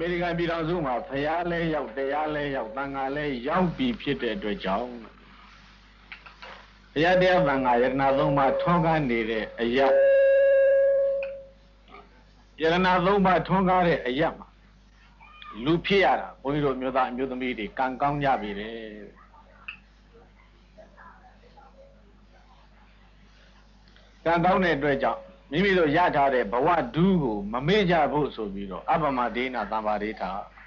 မေရိကန်ပြည်ထောင်စုမှာဖျားလဲရောက်တရားလဲရောက်သံဃာလဲရောက်ပြီးဖြစ်တဲ့အတွက်ကြောင့်ဘုရားတရားသံဃာယတနာသုံးပါးထွန်းကားနေတဲ့အရာယတနာသုံးပါးထွန်းကားတဲ့အရာမှာလူဖြစ်ရတာဘုန်းကြီးတို့မျိုးသားအမျိုးသမီးတွေကံကောင်းကြပြီတဲ့ကံကောင်းတဲ့အတွက်ကြောင့်မိမိတို့ရထားတဲ့ဘဝဒုကိုမမေ့ကြဖို့ဆိုပြီးတော့အပမဒေနာသံပါဒေထာ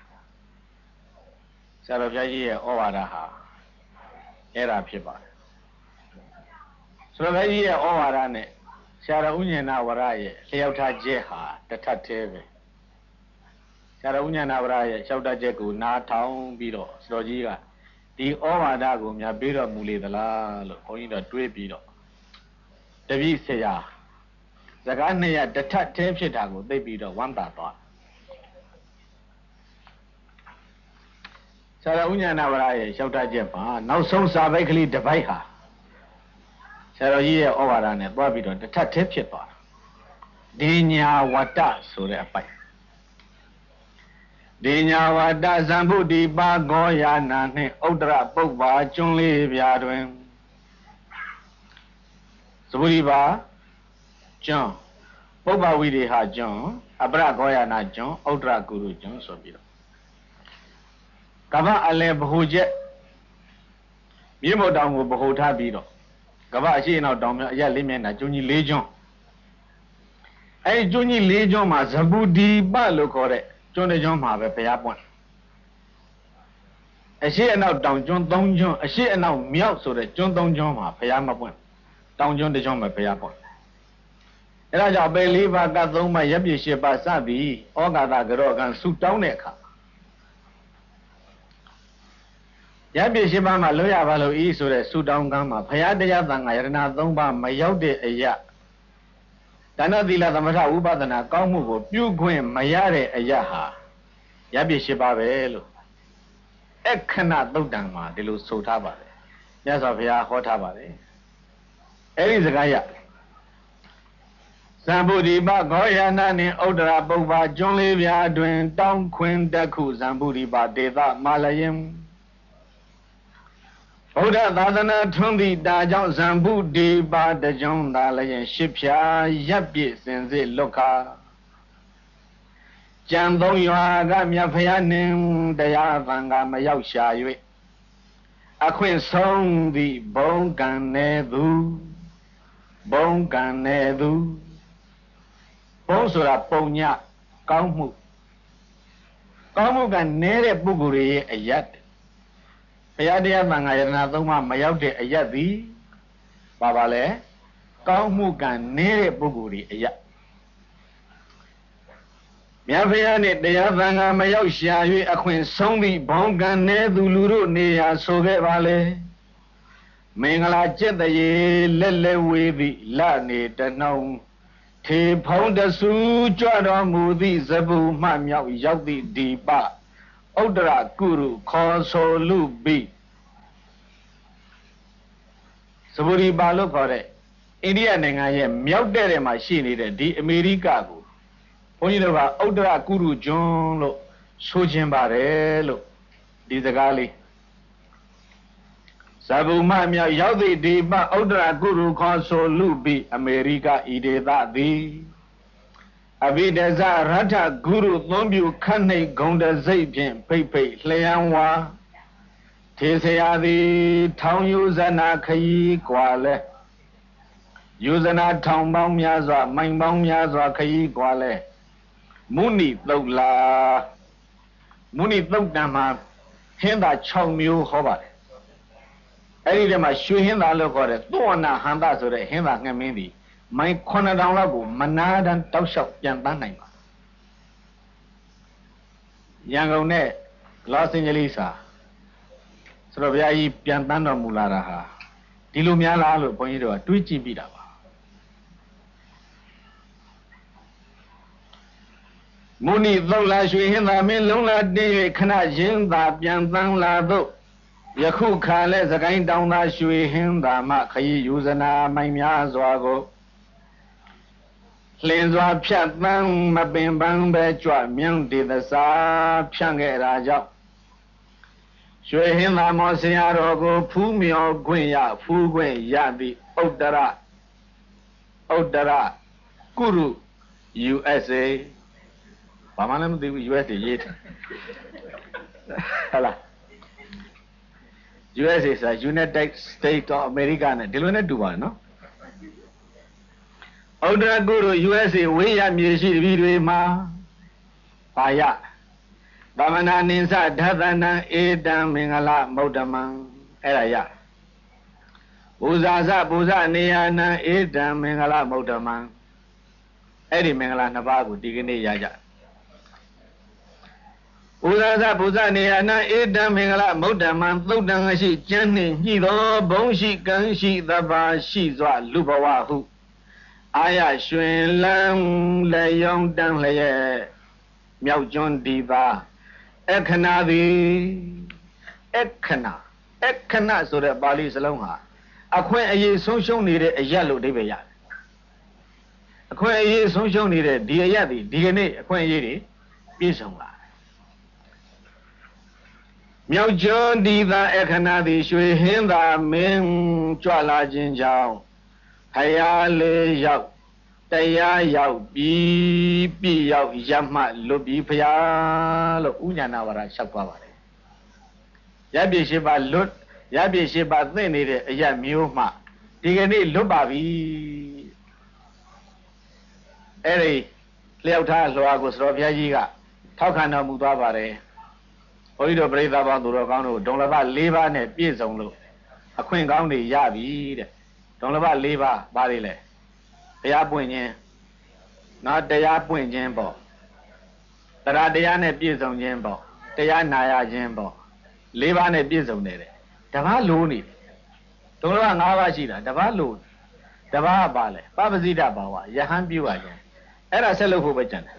ဆရာတော်ဘုရားကြီးရဲ့ဩဝါဒဟာအဲ့ဒါဖြစ်ပါတယ်ဆရာတော်ဘုရားကြီးရဲ့ဩဝါဒနဲ့ဆရာတော်ဥညဏဝရရဲ့လျှောက်ထားချက်ဟာတထပ်သေးပဲဆရာတော်ဥညဏဝရရဲ့လျှောက်ထားချက်ကိုနားထောင်ပြီးတော့ဆရာတော်ကြီးကဒီဩဝါဒကိုများပြီးတော့မူလေသလားလို့ဘုန်းကြီးတို့တွေးပြီးတော့တပည့်ဆရာစကားနှစ်ရတထပ်သေးဖြစ်တာကိုသိပြီးတော့ဝမ်းသာသွားဆရာတော်ဥညဏဝရရဲ့လျှောက်ထားချက်မှာနောက်ဆုံးစာပိုက်ကလေးတစ်ပိုက်ဟာဆရာတော်ကြီးရဲ့ဩဝါဒနဲ့သွားပြီးတော့တထပ်သေးဖြစ်သွားတာဒေညာဝတ္တဆိုတဲ့အပိုက်ဒေညာဝတ္တဇံဗုဒ္ဓိပါဂောယာနာနှင့်ဥတ္တရပုပ္ပါကျွန်းလေးပြာတွင်ဇဗုဒိပါကျွန်းပုပ္ပဝိရိဟကျွန်းအပရဂောယာနာကျွန်းဥတ္တရကုရုကျွန်းဆိုပြီးတော့ကမ္ဘာအလယ်ဗဟုချက်မြေမုတ်တောင်ကိုဗဟုထားပြီးတော့ကမ္ဘာအရှိအနောက်တောင်မြောက်အရက်လေးမျက်နှာကျွန်းကြီး၄ကျွန်းအဲဒီကျွန်းကြီး၄ကျွန်းမှာဇဗုဒိပလို့ခေါ်တဲ့ကျွန်းတစ်ကျွန်းမှာပဲဘုရားပွင့်အရှိအနောက်တောင်ကျွန်း၃ကျွန်းအရှိအနောက်မြောက်ဆိုတဲ့ကျွန်း၃ကျွန်းမှာဘုရားမပွင့်တောင်ကျွန်းတစ်ကျွန်းမှာဘုရားပွင့်အဲဒါကြောင့်ပေ၄ပါးက၃ပါးရပ်ပြည့်၈ပါးစသည်ဩဃာတကြောကံဆုတောင်းတဲ့အခါရပ်ပြည့်၈ပါးမှာလွတ်ရပါလို့ဤဆိုတဲ့ဆုတောင်းကံမှာဘုရားတရားသံဃာယတနာ၃ပါးမရောက်တဲ့အရာဒါနသီလသမထဥပဒနာကောင်းမှုကိုပြုခွင့်မရတဲ့အရာဟာရပ်ပြည့်၈ပါးပဲလို့အခဏသုတ်တံမှာဒီလိုဆိုထားပါတယ်မြတ်စွာဘုရားဟောထားပါတယ်အဲ့ဒီစကားရဇံဗုဒ္ဓိပဂောယာနာနှင့်ဥတ္တရပုပ္ပါကျွန်းလေးပြာတွင်တောင်းခွင်တခုဇံဗုဒ္ဓိပဒေသမာလယံဗုဒ္ဓသာသနာထွန်းသည့်တာကြောင့်ဇံဗုဒ္ဓိပတကြုံသာလျင်ရှစ်ဖြာရပ်ပြည့်စင်စစ်လွတ်ခါကြံသုံးရွာကမြတ်ဖျားနှင့်တရားသံဃာမရောက်ရှာ၍အခွင့်ဆုံးသည့်ဘုံကံနေသူဘုံကံနေသူဘုံဆိုတာပုံညကောင်းမှုကနေတဲ့ပုဂ္ဂိုလ်ရဲ့အယတ်ဘုရားတရားသံဃာယတနာသုံးပါးမရောက်တဲ့အယတ်သည်ပါလဲကောင်းမှုကနေတဲ့ပုဂ္ဂိုလ်ရဲ့အယတ်မြတ်ဘုရားနဲ့တရားသံဃာမရောက်ရှာ၍အခွင့်ဆုံးသည့်ဘုံကံနေသူလူတို့နေရာဆိုခဲ့ပါလေမင်္ဂလာကျက်တရေလက်လက်ဝေးသည့်လနေတနှောင်းထေဖုံးတဆူကြွတော်မူသည့်ဇဗုမှမြောက်ရောက်သည့်ဒီပဥတ္တရကုရုခေါ်ဆိုလူပိဇဗုရိပါလို့ခေါ်တဲ့အိန္ဒိယနိုင်ငံရဲ့မြောက်တဲ့မှာရှိနေတဲ့ဒီအမေရိကကိုဘုန်းကြီးတို့ကဥတ္တရကုရုကျွန်းလို့ဆိုခြင်းပါတယ်လို့ဒီစကားလေးဇဗုမှမြောက်ရောက်သည့်ဒီပဥတ္တရကုရုခေါ်ဆိုလူပိအမေရိကဤဒေသသည်အဘိဒဇရထဂုရုသွန်ပြုခတ်နှိတ်ဂုံတစိတ်ဖြင့်ဖိတ်ဖိတ်လျံဝါထေဆရာသည်ထောင်ယူဇနာခရီးกว่าလဲယူဇနာထောင်ပေါင်းများစွာမိုင်ပေါင်းများစွာခရီးกว่าလဲမုဏိသုတ်လာမုဏိသုတ်တံမှာဟင်းသာ6မျိုးဟောပါတယ်အဲ့ဒီထဲမှာရွှေဟင်းသာလို့ခေါ်တဲ့သောနာဟန္တဆိုတဲ့ဟင်းသာငှက်မင်းသည်မိုင်9000လောက်ကိုမနာတန်းတောက်လျှောက်ပြန်တန်းနိုင်ပါရန်ကုန်နဲ့လော့စ်အန်ဂျလိစ်ဟာဆိုတော့ဘုရားကြီးပြန်တန်းတော်မူလာတာဟာဒီလိုများလားလို့ဘုန်းကြီးတို့ကတွေးကြည့်ပြီးတာပါမုဏိသုတ်လာရွှေဟင်းသာမင်းလုံးလာတင်း၍ခဏရင်းသာပြန်တန်းလာတော့ယခုခါလဲစကိုင်းတောင်သာရွှေဟင်းသာမှခရီးယူဇနာမိုင်များစွာကိုလင်းစွာဖြတ်သန်းမပင်ပန်းပဲကြွမြန်းဒေသစာဖြန့်ခဲ့တာကြောင့်ရွှေဟင်းသာမောဆရာတော်ကိုဖူးမြော်ခွင့်ရဖူးခွင့်ရသည့်ဥတ္တရကုရု USA ဘာမှလည်းမသိဘူး USA ရေးတယ်ဟုတ်လား USA ဆိုတာ United States of America နဲ့ဒီလိုနဲ့တူပါတယ်နော်ဥတ္တရကုရု USA ဝေးရမြေရှိတပည့်တွေမှာဘာရသမဏနိသဓသနံဧတံမင်္ဂလမௌတမံအဲ့ဒါရပူဇာစပူဇနေယနံဧတံမင်္ဂလမௌတမံအဲ့ဒီမင်္ဂလာနှစ်ပါးကိုဒီကနေ့ရကြပူဇာစပူဇနေယနံဧတံမင်္ဂလမௌတမံသုတ်တံရှိကျမ်းနှင့်ညှိသောဘုံရှိကံရှိသဗ္ဗာရှိစွာလူဘဝဟုအာရရွှင်လန်းလက်ယုံတန်းလျက်မြောက်ကျွန်းဒီပါအခဏသည်အခဏဆိုတဲ့ပါဠိစလုံးဟာအခွင့်အရေးဆုံးရှုံးနေတဲ့အရက်လို့အဓိပ္ပာယ်ရတယ်အခွင့်အရေးဆုံးရှုံးနေတဲ့ဒီအရက်ဒီကနေ့အခွင့်အရေးတွေပြည့်စုံလာမြောက်ကျွန်းဒီသာအခဏသည်ရွှေဟင်းသာမင်းကြွလာခြင်းကြောင့်ဖယားလေးရောက်တရားရောက်ပြီးပြည့်ရောက်ရမှလွတ်ပြီးဖယားလို့ဥညာဏဝါဒလျှောက်သွားပါတယ်ရပြည့်ရှိပါလွတ်ရပြည့်ရှိပါသိနေတဲ့အရာမျိုးမှဒီကနေ့လွတ်ပါပြီအဲ့ဒီလျှောက်ထားလွှာကိုစတော်ဘုရားကြီးကထောက်ခံတော်မူသွားပါတယ်ဘုန်းကြီးတို့ပြိဿပေါင်းသူတော်ကောင်းတို့ဒုံလဘ၄ပါးနဲ့ပြည့်စုံလို့အခွင့်ကောင်းတွေရပြီတဲ့ဒုံလဘ၄ပါးဘာတွေလဲတရားပွင့်ခြင်းနောက်တရားပွင့်ခြင်းပေါ့တရားတရားနဲ့ပြည့်စုံခြင်းပေါ့တရားနာရခြင်းပေါ့၄ပါးနဲ့ပြည့်စုံတယ်တပါးလိုနေဒုံလဘ၅ပါးရှိတာတပါးလိုတပါးပါလဲပပစိတဘာဝယဟန်ပြုရခြင်းအဲ့ဒါဆက်လုပ်ဖို့ပဲကြံတယ်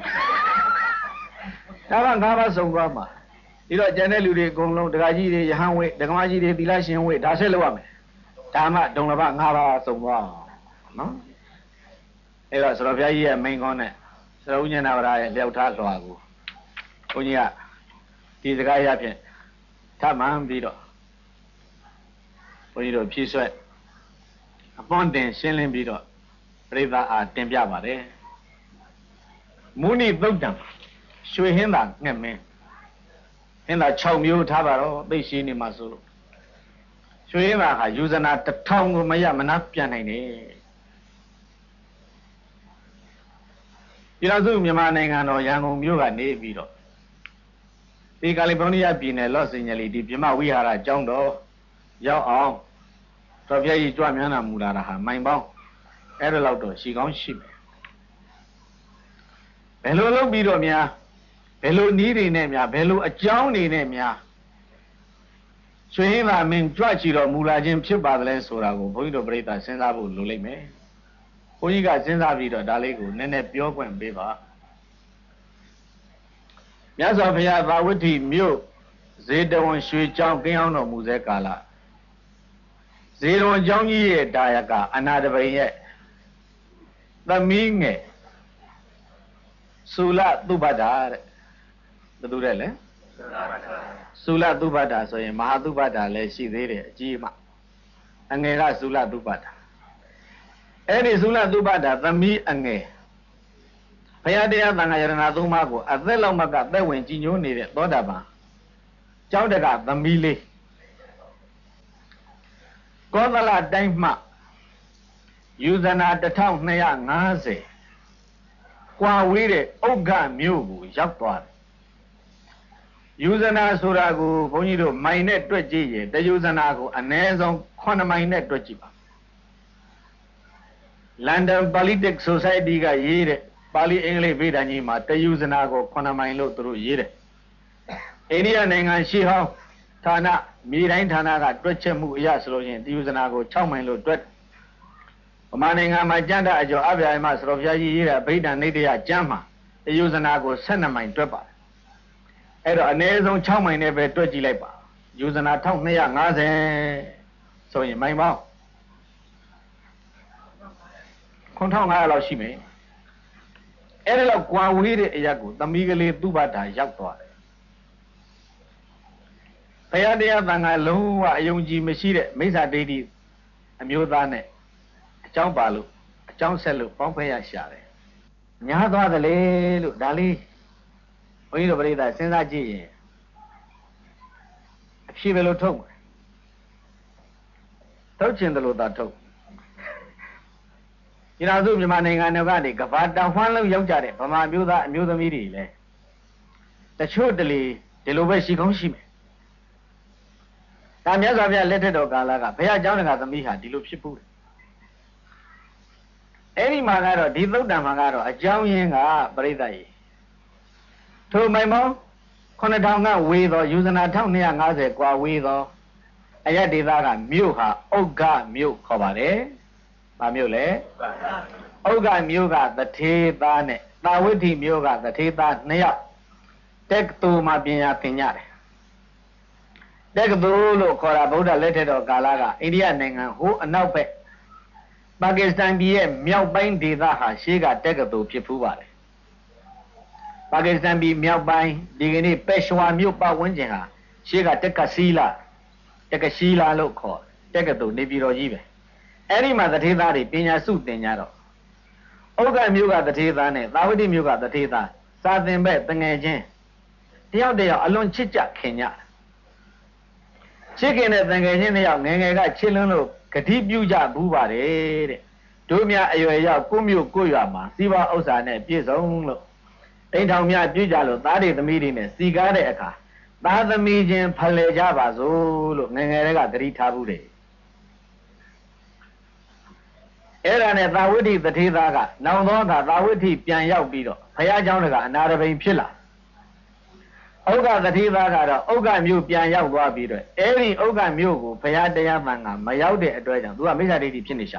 ဒါက၅ပါးစုံသွားမှာဒီတော့ကျန်တဲ့လူတွေအကုန်လုံးဒကာကြီးတွေယဟန်ဝိဒကမကြီးတွေသီလရှင်ဝိဒါဆက်လုပ်ရမယ်ဒါမှဒုံလဘ၅ပါးစုံသွားနော်အဲ့တော့စတော်ဘုရားကြီးရဲ့မိန်ကောင်းနဲ့စတော်ဥညနာဝရရဲ့လျှောက်ထားလွှာကိုဘုန်းကြီးကဒီစကားရဖြင့်ထမှန်ပြီးတော့ဘုန်းကြီးတို့ဖြည့်ဆွဲအပွန်တင်ရှင်းလင်းပြီးတော့ပြိဿအားတင်ပြပါတယ်မုနိသုတ်တံရွှေဟင်းသာငှက်မင်းဟင်းသာ6မျိုးထားပါတော့သိရှိနေမှာဆိုလို့ရွှေဟင်းသာဟာယူဇနာ1000ကိုမရမနာပြန်နိုင်တယ်ပြည်တော်စုမြန်မာနိုင်ငံတော်ရန်ကုန်မြို့ကနေပြီးတော့ဒီကယ်လီဖိုးနီးယားပြည်နယ်လော့စ်အိန်ဂျလိစ်ဒီပြမဝိဟာရအကြောင်းတော်ရောက်အောင်တော်ပြည့်ကြီးကြွမြန်းတာမူလာတာဟာမိုင်ပေါင်းအဲ့ဒါလောက်တော့ရှိကောင်းရှိမယ်ဘယ်လိုလုပ်ပြီးတော့များဘယ်လိုနည်းတွေနဲ့များဘယ်လိုအကြောင်းတွေနဲ့များရွှေဟင်းသာမင်းကြွချီတော်မူလာခြင်းဖြစ်ပါသလဲဆိုတာကိုဘုန်းကြီးတို့ပြိဿစဉ်းစားဖို့လိုလိမ့်မယ်ဘုန်းကြီးကစဉ်းစားပြီးတော့ဒါလေးကိုနည်းနည်းပြောခွင့်ပေးပါမြတ်စွာဘုရားသာဝတိမြို့ဇေတဝန်ရွှေကျောင်းကင်းအောင်တော်မူစေကာလဇေတဝန်ကျောင်းကြီးရဲ့ဒါယကအနာတပိန်ရဲ့သမီးငယ်သုလသုဘဒ္ဓတဲ့ဘယ်သူတဲ့လဲသုလသုဘဒ္ဓဆိုရင်မဟာသုဘဒ္ဓလည်းရှိသေးတယ်အကြီးမှအငယ်ကသုလသုဘဒ္ဓအဲ့ဒီသုလသုဘဒ္ဓသမီးအငယ်ဘုရားတရားသံဃာယရဏသုံးပါးကိုအသက်လောက်မှကသက်ဝင်ကြည်ညိုနေတဲ့သောတာပန်ကျောင်းတကသမီးလေးကောသလတိုင်းမှယူဇနာ1250ကွာဝေးတဲ့ဥက္ကမြို့ကိုရောက်သွားတယ်ယူဇနာဆိုတာကိုဘုန်းကြီးတို့မိုင်နဲ့တွက်ကြည့်ရင်တယူဇနာကိုအနည်းဆုံး9မိုင်နဲ့တွက်ကြည့်ပါLondon Politics Society ကရေးတဲ့ပါဠိအင်္ဂလိပ်ဗေဒကြီးမှာတယူဇနာကို9မိုင်လို့သူတို့ရေးတယ်အိန္ဒိယနိုင်ငံရှေးဟောင်းဌာနမြေတိုင်းဌာနကတွက်ချက်မှုအရဆိုလို့ရင်တယူဇနာကို6မိုင်လို့တွက်ဗမာနိုင်ငံမှာကျမ်းတအကျော်အဗျာယမစတော်ဘုရားကြီးရေးတဲ့ဗိဒ္ဓနိတယကျမ်းမှာတယူဇနာကို12မိုင်တွက်ပါတယ်အဲ့တော့အနည်းဆုံး6မိုင်နဲ့ပဲတွက်ကြည့်လိုက်ပါယူဇနာ1250ဆိုရင်မိုင်ပေါင်း9500လောက်ရှိမယ်အဲ့ဒါတော့ကွာဝေးတဲ့အရာကိုသမီးကလေးသူ့ဘာသာရောက်သွားတယ်ဘုရားတရားသံဃာလုံးဝအယုံကြည်မရှိတဲ့မိစ္ဆာဒိဋ္ဌိအမျိုးသားနဲ့အကြောင်းပါလို့အကြောင်းဆက်လို့ပေါင်းဖက်ရရှာတယ်ညားသွားတယ်လေလို့ဒါလေးဘုန်းကြီးတို့ပြိဿစဉ်းစားကြည့်ရင်အဖြစ်ပဲလို့ထုတ်ချင်တယ်လို့သာထုတ်ဒီနောက်စုမြန်မာနိုင်ငံတွေကနေကဘာတောင်ဖန်းလုံးရောက်ကြတဲ့ဗမာမျိုးသားအမျိုးသမီးတွေလည်းတချို့တလေဒီလိုပဲရှိကောင်းရှိမယ်ဒါမြတ်စွာဘုရားလက်ထက်တော်ကာလကဘုရားကျောင်းတော်ကသမီးဟာဒီလိုဖြစ်ဘူးအဲ့ဒီမှာကတော့ဒီသုတ်တံမှာကတော့အကြောင်းရင်းကပရိသတ်ကြီးထိုမိုင်မောင်း9000ကဝေသောယူဇနာ1250กว่าဝေသောအယတ်ဒေသကမြို့ဟာဥက္ကမြို့ခေါ်ပါတယ်။ဘာမြို့လဲ။ဥက္ကမြို့ကသထေသားနဲ့သာဝိတ္ထိမြို့ကသထေသား2ယောက်တက္ကသိုလ်မှာပညာသင်ကြတယ်။တက္ကသိုလ်လို့ခေါ်တာဗုဒ္ဓလက်ထက်တော်ကာလကအိန္ဒိယနိုင်ငံဟိုအနောက်ဘက်ပါကစ္စတန်ပြည်ရဲ့မြောက်ပိုင်းဒေသဟာရှေးကတက္ကသိုလ်ဖြစ်ဖူးပါတယ်။ပါကစ္စတန်ပြည်မြောက်ပိုင်းဒီကနေ့ပက်ရှဝါမြို့ပတ်ဝန်းကျင်ဟာရှေးကတက္ကစီလာလို့ခေါ်တက္ကသိုလ်နေပြည်တော်ကြီးပဲအဲ့ဒီမှာတထေသားတွေပညာစုသင်ကြတော့ဥက္ကမြို့ကတထေသားနဲ့သာဝတိမြို့ကတထေသားစာသင်ဘက်တငယ်ချင်းတယောက်အလွန်ချစ်ကြခင်ကြချစ်ခင်တဲ့တငယ်ချင်းတယောက်ငယ်ငယ်ကချစ်လွန်းလို့ဂတိပြုကြဘူးပါတယ်တဲ့တို့များအရွယ်ရောက်ကိုမြို့ကိုရွာမှာစီးပွားဥစ္စာနဲ့ပြည့်စုံလို့တိမ်ထောင်များပြည့်ကြလို့သားတွေသမီးတွေနဲ့စီကားတဲ့အခါသားသမီးချင်းဖလှယ်ကြပါစို့လို့ငယ်ငယ်တွေကဂတိထားဘူးတယ်အဲ့ဒါနဲ့သာဝတိတထေသားကနောင်သောအခါသာဝတိပြန်ရောက်ပြီးတော့ဘုရားကျောင်းကအနာရဘိန်ဖြစ်လာဥက္ကတထေသားကတော့ဥက္ကမြို့ပြန်ရောက်သွားပြီးတော့အဲ့ဒီဥက္ကမြို့ကိုဘုရားတရားမှန်ကမရောက်တဲ့အတွက်ကြောင့်သူကမိစ္ဆာဒိဋ္ဌိဖြစ်နေရှာ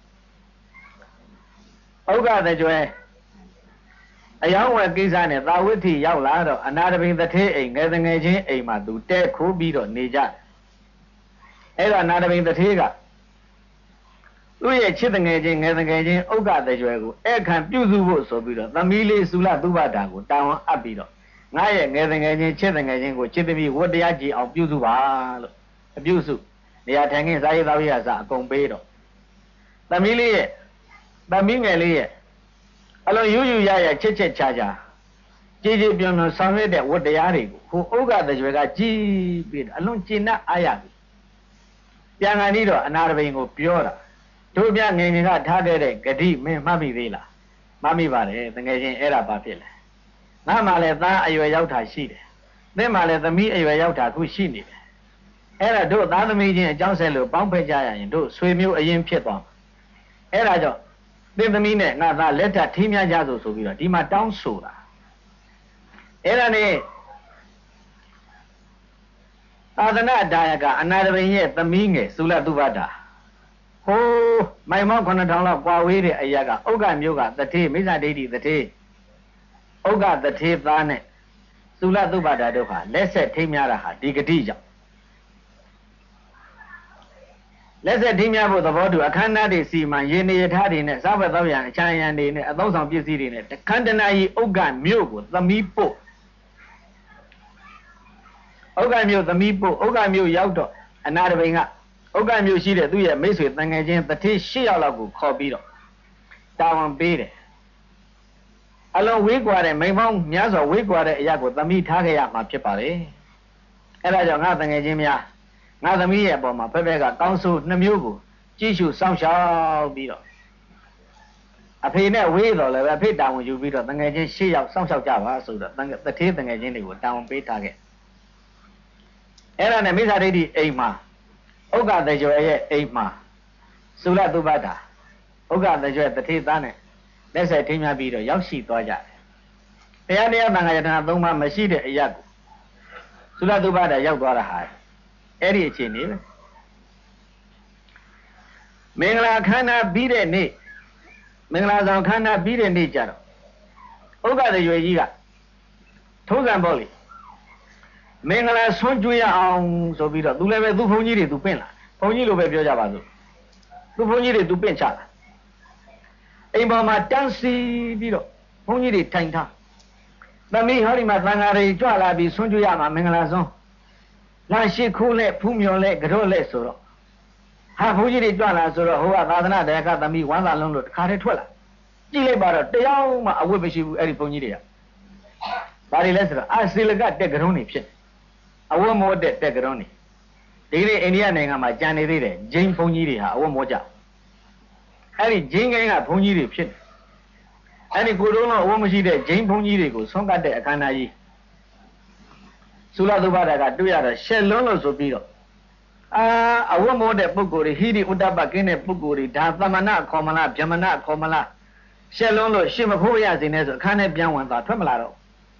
ဥက္ကတကြွယ်အယောင်းဝယ်ကိစ္စနဲ့သာဝတိရောက်လာတော့အနာရဘိန်တထေအိမ်ငယ်ငယ်ချင်းအိမ်မှာသူတဲခိုးပြီးတော့နေကြအဲ့တော့အနာရဘိန်တထေကသူ့ရဲ့ချစ်တငယ်ချင်းငယ်တငယ်ချင်းဥက္ကတကြွယ်ကိုအဲ့ခံပြုစုဖို့ဆိုပြီးတော့သမီးလေးသုလသုဘတာကိုတာဝန်အပ်ပြီးတော့ငါရဲ့ငယ်တငယ်ချင်းချစ်တငယ်ချင်းကိုချစ်သမီးဝတ်တရားကြည်အောင်ပြုစုပါလို့အပြုစုနေရာထိုင်ခင်းစားရေးသောက်ရေးအစအကုန်ပေးတော့သမီးငယ်လေးရဲ့အလုံးယူရချစ်ချာကြည်ပြုံဆောင်ရတဲ့ဝတ်တရားတွေကိုဟိုဥက္ကတကြွယ်ကကြည်ပြီးအလွန်ကျင့်တတ်အားရပြီပြန်ကန်ပြီးတော့အနာရဘိန်ကိုပြောတာတို့ပြငယ်ငယ်ကထားခဲ့တဲ့ဂတိမင်းမှတ်မိသေးလားမှတ်မိပါတယ်တကယ်ချင်းအဲ့ဒါဘာဖြစ်လဲငါမှလည်းသားအရွယ်ရောက်တာရှိတယ်သင်မှလည်းသမီးအရွယ်ရောက်တာခုရှိနေတယ်အဲ့ဒါတို့သားသမီးချင်းအကြောင်းဆက်လို့ပေါင်းဖက်ကြရရင်တို့ဆွေမျိုးအရင်ဖြစ်သွားမှာအဲ့ဒါကြောင့်သင်သမီးနဲ့ငါသားလက်ထပ်ထင်းများကြဆိုပြီးတော့ဒီမှာတောင်းဆိုတာအဲ့ဒါနဲ့သာသနာဒါယကအနာရဘိန်ရဲ့သမီးငယ်သုလသုဘတာဟိုးမိုင်မောင်း9000လောက်ကွာဝေးတဲ့အရာကဥက္ကမြို့ကတထေမိစ္ဆာဒိဋ္ဌိတထေဥက္ကတထေသားနဲ့သုလသုဘတာတို့ဟာလက်ဆက်ထိမ်းများတာဟာဒီဂတိကြောင့်လက်ဆက်ထိမ်းများဖို့သဘောတူအခမ်းအနားတွေစီမံရေနေရထားတွေနဲ့စားဘက်သောက်ရန်အချမ်းရန်တွေနဲ့အသုံးဆောင်ပစ္စည်းတွေနဲ့တခန္တနာကြီးဥက္ကမြို့ကိုသမီးပို့ဥက္ကမြို့သမီးပို့ဥက္ကမြို့ရောက်တော့အနာရဘိန်ကဥက္ကမြို့ရှိတဲ့သူ့ရဲ့မိတ်ဆွေတန်ငယ်ချင်းတထေ8ယောက်လောက်ကိုခေါ်ပြီးတော့တာဝန်ပေးတယ်အလုံးဝေးကွာတဲ့မိန်ပေါင်းများစွာဝေးကွာတဲ့အရာကိုသမီးထားခဲ့ရမှာဖြစ်ပါလေအဲ့ဒါကြောင့်ငါတန်ငယ်ချင်းများငါသမီးရဲ့အပေါ်မှာဖက်ဖက်ကကောင်းဆိုး2မျိုးကိုကြည့်ရှုစောင့်ရှောက်ပြီးတော့အဖေနဲ့ဝေးတော်လည်းပဲအဖေတာဝန်ယူပြီးတော့တန်ငယ်ချင်း8ယောက်စောင့်ရှောက်ကြပါဆိုတော့တထေတန်ငယ်ချင်းတွေကိုတာဝန်ပေးထားခဲ့အဲ့ဒါနဲ့မိစ္ဆာဒိဋ္ဌိအိမ်မှာဥက္ကတကြွယ်ရဲ့အိမ်မှာသုလသုဘတာဥက္ကတကြွယ်တထေသားနဲ့လက်ဆက်ထင်းများပြီးတော့ရောက်ရှိသွားကြတယ်။တရားတရားသံဃာယတနာ3ပါးမရှိတဲ့အရာကိုသုလသုဘတာရောက်သွားတာဟာအဲ့ဒီအခြေအနေပဲ။မင်္ဂလာခန္ဓာပြီးတဲ့နေ့မင်္ဂလာဆောင်ခန္ဓာပြီးတဲ့နေ့ကျတော့ဥက္ကတကြွယ်ကြီးကထုံးစံပေါ့လေမင်္ဂလာဆွမ်းကျွေးရအောင်ဆိုပြီးတော့သူလည်းပဲသူ့ဘုန်းကြီးတွေသူပင့်လာဘုန်းကြီးလိုပဲပြောကြပါစို့သူ့ဘုန်းကြီးတွေသူပင့်ချလာအိမ်ပေါ်မှာတန်းစီပြီးတော့ဘုန်းကြီးတွေထိုင်ထားသမီးဟောဒီမှာသံဃာတွေကြွလာပြီးဆွန့်ကြရမှာမင်္ဂလာဆုံးလာရှိခိုးလက်ဖူးမြော်လက်ကြော့လက်ဆိုတော့ဟာဘုန်းကြီးတွေကြွလာဆိုတော့ဟိုကသာသနာတရားကသမီးဝမ်းသာလုံးလို့တခါတည်းထွက်လာကြည့်လိုက်ပါတော့တရားမှအဝတ်မရှိဘူးအဲ့ဒီဘုန်းကြီးတွေကဘာတွေလဲဆိုတော့အာစီလကတက်ကြုံနေဖြစ်အဝတ်မောတက်တက်ကြုံနေဒီနေ့အိန္ဒိယနိုင်ငံမှာကြံနေသေးတယ်ဂျိန်းဘုန်းကြီးတွေဟာအဝတ်မောကြအဲ့ဒီဂျိန်းကိန်းကဘုန်းကြီးတွေဖြစ်အဲ့ဒီကိုယ်တော်ကအဝတ်မရှိတဲ့ဂျိန်းဘုန်းကြီးတွေကိုဆွန့်ကတ်တဲ့အခမ်းအနားကြီးသုလသုဘတာကတွေ့ရတော့ရှက်လုံးလို့ဆိုပြီးတော့အဝတ်မောတဲ့ပုဂ္ဂိုလ်တွေဟိရိဥဒ္ဒပကင်းတဲ့ပုဂ္ဂိုလ်တွေဒါသမဏခေါ်မလားဗျမဏခေါ်မလားရှက်လုံးလို့ရှင်းမဖို့ရစေနဲ့ဆိုအခန်းထဲပြန်ဝင်သွားထွက်မလာတော့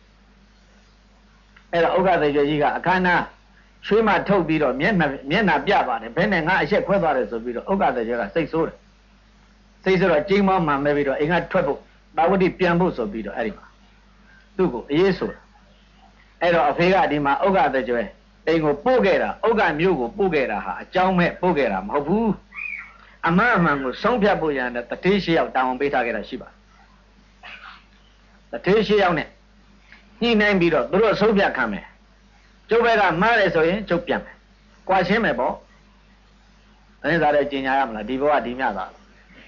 အဲ့တော့ဥက္ကသေကြီးကအခန်းနာချွေးမထုတ်ပြီးတော့မျက်နှာပြပါတယ်ဘယ်နဲ့ငါအရက်ခွဲသွားတယ်ဆိုပြီးတော့ဥက္ကသေကြီးကစိတ်ဆိုးတယ်စိတ်ဆိုးတော့ကျင်းမောင်းမှန်မဲ့ပြီးတော့အိမ်ကထွက်ဖို့တာဝတိပြန်ဖို့ဆိုပြီးတော့အဲ့ဒီမှာသူ့ကိုအေးဆိုတာအဲ့တော့အဖေကဒီမှာဥက္ကသေကြီးအိမ်ကိုပို့ခဲ့တာဥက္ကမျိုးကိုပို့ခဲ့တာဟာအကြောင်းမဲ့ပို့ခဲ့တာမဟုတ်ဘူးအမှန်ကိုဆုံးဖြတ်ဖို့ရတဲ့တတိရှိရောက်တောင်းပေးထားခဲ့တာရှိပါတတိရှိရောက်နဲ့ညှိနှိုင်းပြီးတော့သူတို့ဆုံးဖြတ်ခံမယ်ကျုပ်ဘက်ကမှားတယ်ဆိုရင်ကျုပ်ပြန်မယ်ကြွာရှင်းမယ်ပေါ့အဲ့ဒါလည်းကျင်ညာရမလားဒီဘဝဒီမြတာ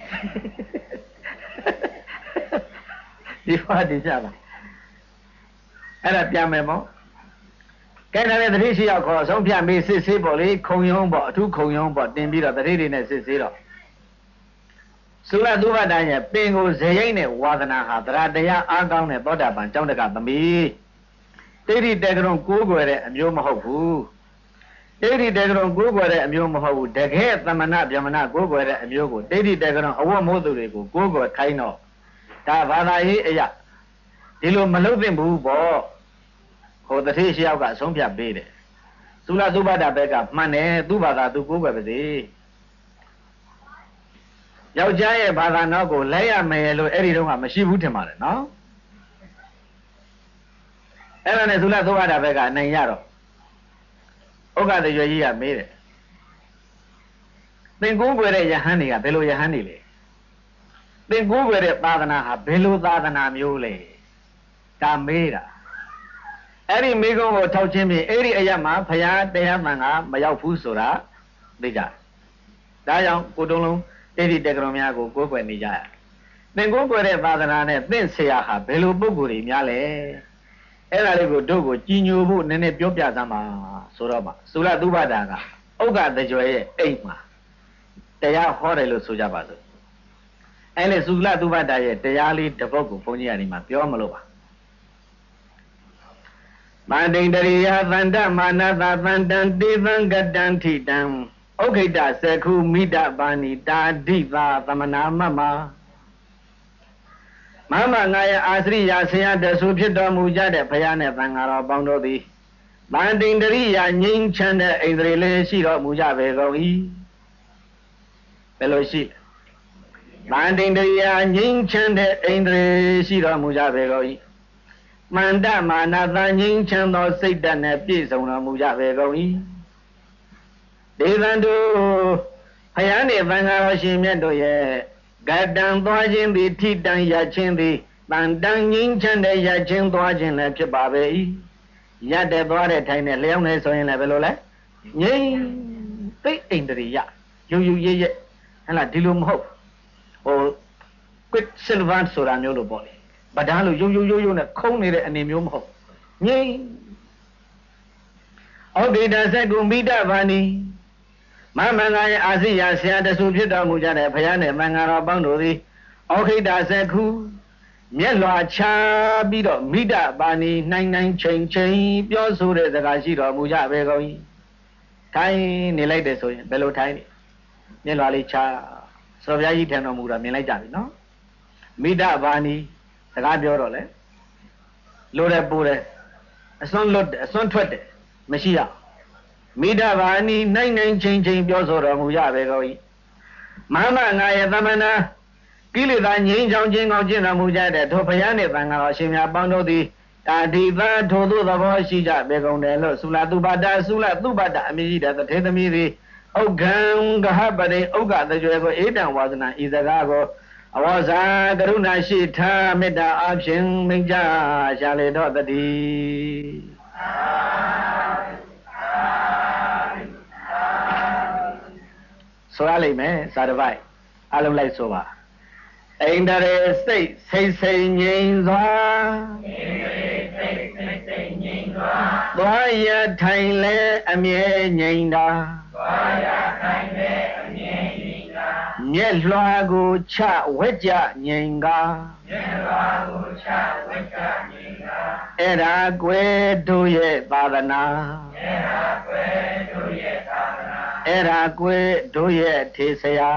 ဒီဘဝဒီမြတာအဲ့ဒါပြန်မယ်ပေါ့ကဲဒါလည်းတတိရှိရောက်ခေါ်ဆုံးဖြတ်ပြီးစစ်ဆေးပေါ့လေခုံရုံးပေါ့အထူးခုံရုံးပေါ့တင်ပြီးတော့တတိတွေနဲ့စစ်ဆေးတော့သုလသုဘတရဲ့ပင်ကိုဇေယိမ့်နဲ့ဝါဒနာဟာတရားတရားအားကောင်းတဲ့သောတာပန်ကျောင်းတကသမီးတိဋ္ဌိတေကရုံကိုးကွယ်တဲ့အမျိုးမဟုတ်ဘူးတိဋ္ဌိတေကရုံကိုးကွယ်တဲ့အမျိုးမဟုတ်ဘူးတကယ်သမဏဗျမဏကိုးကွယ်တဲ့အမျိုးကိုတိဋ္ဌိတေကရုံအဝတ်မိုးသူတွေကိုကိုးကွယ်ခိုင်းတော့ဒါဘာသာရေးအရာဒီလိုမလုပ်သင့်ဘူးပေါ့ဟိုတတိရှိယောက်ကအဆုံးဖြတ်ပေးတယ်သုလသုဘတဘက်ကမှန်တယ်သူ့ဘာသာသူကိုးကွယ်ပါစေယောက်ျားရဲ့ဘာသာနောက်ကိုလဲရမယ်လို့အဲ့ဒီတော့ကမရှိဘူးထင်ပါတယ်နော်အဲ့ဒါနဲ့သုလသုဘတာဘက်ကအနိုင်ရတော့ဥက္ကသေရွယ်ကြီးကမေးတယ်သင်ကိုးကွယ်တဲ့ယဟန်တွေကဘယ်လိုယဟန်တွေလဲသင်ကိုးကွယ်တဲ့သာသနာဟာဘယ်လိုသာသနာမျိုးလဲဒါမေးတာအဲ့ဒီမိကုံးကိုထောက်ချင်းဖြင့်အဲ့ဒီအရမှာဘုရားတရားမှန်ကမရောက်ဘူးဆိုတာသိကြဒါကြောင့်ကိုတုံးလုံးတိဋ္ဌိတေကရုံများကိုကိုးကွယ်နေကြရသင်ကိုးကွယ်တဲ့သာသနာနဲ့သင်ဆရာဟာဘယ်လိုပုဂ္ဂိုလ်တွေများလဲအဲ့ဒါလေးကိုတို့ကိုကြည်ညိုဖို့နည်းနည်းပြောပြစမ်းပါဆိုတော့မှသုလသုဘတာကဥက္ကသေကြွယ်ရဲ့အိမ်မှာတရားဟောတယ်လို့ဆိုကြပါစို့အဲ့လေသုလသုဘတာရဲ့တရားလေးတစ်ပုဒ်ကိုဘုန်းကြီးကနေမှပြောမလို့ပါမန္တိန္တရိယသန္တမာနသသန္တံတေသံကတံထိတံဥက္ခိတသကုမိဒပါဏိတာဒိသာသမနာမမမမငါရဲ့အာသရိယဆရာတဆူဖြစ်တော်မူကြတဲ့ဘုရားနဲ့သံဃာတော်ပေါင်းတို့သည်မန္တိန္တရိယငြိမ်းချမ်းတဲ့ဣန္ဒြေလေးရှိတော်မူကြပေကုန်၏ဘယ်လိုရှိမန္တိန္တရိယငြိမ်းချမ်းတဲ့ဣန္ဒြေရှိတော်မူကြပေကုန်၏မန္တမာနသငြိမ်းချမ်းသောစိတ်ဓာတ်နဲ့ပြည့်စုံတော်မူကြပေကုန်၏ဒေသံတို့ဘုရားနှင့်သံဃာတော်ရှင်မြတ်တို့ရဲ့ကတံသွားခြင်းသည်ထိတံရခြင်းသည်တန်တန်ငြိမ်းချမ်းတဲ့ရခြင်းသွားခြင်းလည်းဖြစ်ပါပေ၏ရတဲ့သွားတဲ့ထိုင်တဲ့လျောင်းနေဆိုရင်လည်းဘယ်လိုလဲငြိမ်းသိဣန္ဒြေယယူယူရရဟဲ့လားဒီလိုမဟုတ်ဟို quick silver ဆိုတာမျိုးလို့ပေါ့လေဗဒန်းလို့ယူနဲ့ခုံးနေတဲ့အနေမျိုးမဟုတ်ငြိမ်းဩဒိတသကုမိဒဗာနီမမင်္ဂရဲ့အာစိယဆရာတဆူဖြစ်တော်မူကြတဲ့ဘုရားနဲ့မင်္ဂတော်ပေါင်းတို့သည်ဩခိတသကုမျက်လွှာချပြီးတော့မိဒပါဏီနိုင်ချိန်ပြောဆိုတဲ့စကားရှိတော်မူကြပေကုန်၏ထိုင်နေလိုက်တယ်ဆိုရင်ဘယ်လိုထိုင်နေမျက်လွှာလေးချဆိုဘုရားကြီးထံတော်မူတာမြင်လိုက်ကြပြီနော်မိဒပါဏီစကားပြောတော့လေလိုတယ်ပိုတယ်အစွန်းလွတ်တယ်အစွန်းထွက်တယ်မရှိရမိဒဘာနီနိုင်ချိန်ပြောဆိုတော်မူကြပေကုန်၏မမငါရဲ့သမဏကိလေသာငြိမ်းချောင်းခြင်းကောင်းကျင့်တော်မူကြတဲ့ထိုဘုရားနှင့်သံဃာတော်ရှင်များပေါင်းတို့သည်တာတိသာထိုသို့သဘောရှိကြပေကုန်တယ်လို့သုလသုဘတာအမည်ရှိတဲ့တထေသမီးသည်ဥက္ကံကဟပတိဥက္ကတကြွယ်ကိုဧတံဝါဒနာဤစကားကိုအဝေါစာကရုဏာရှိထားမေတ္တာအဖြင့်မိန့်ကြရှာလေတော့တည်းဆိုရလိမ့်မယ်စာတစ်ပိုက်အလုံးလိုက်ဆိုပါအိန္ဒြေစိတ်စိတ်စိတ်ငြိမ်စွာသွားရထိုင်လဲအမြဲငြိမ်တာမျက်လွှာကိုချဝက်ကြငြိမ်ကားအဲ့ဒါကွယ်တို့ရဲ့သာသနာအဲ့ဒါကွယ်တို့ရဲ့ထေဆရာ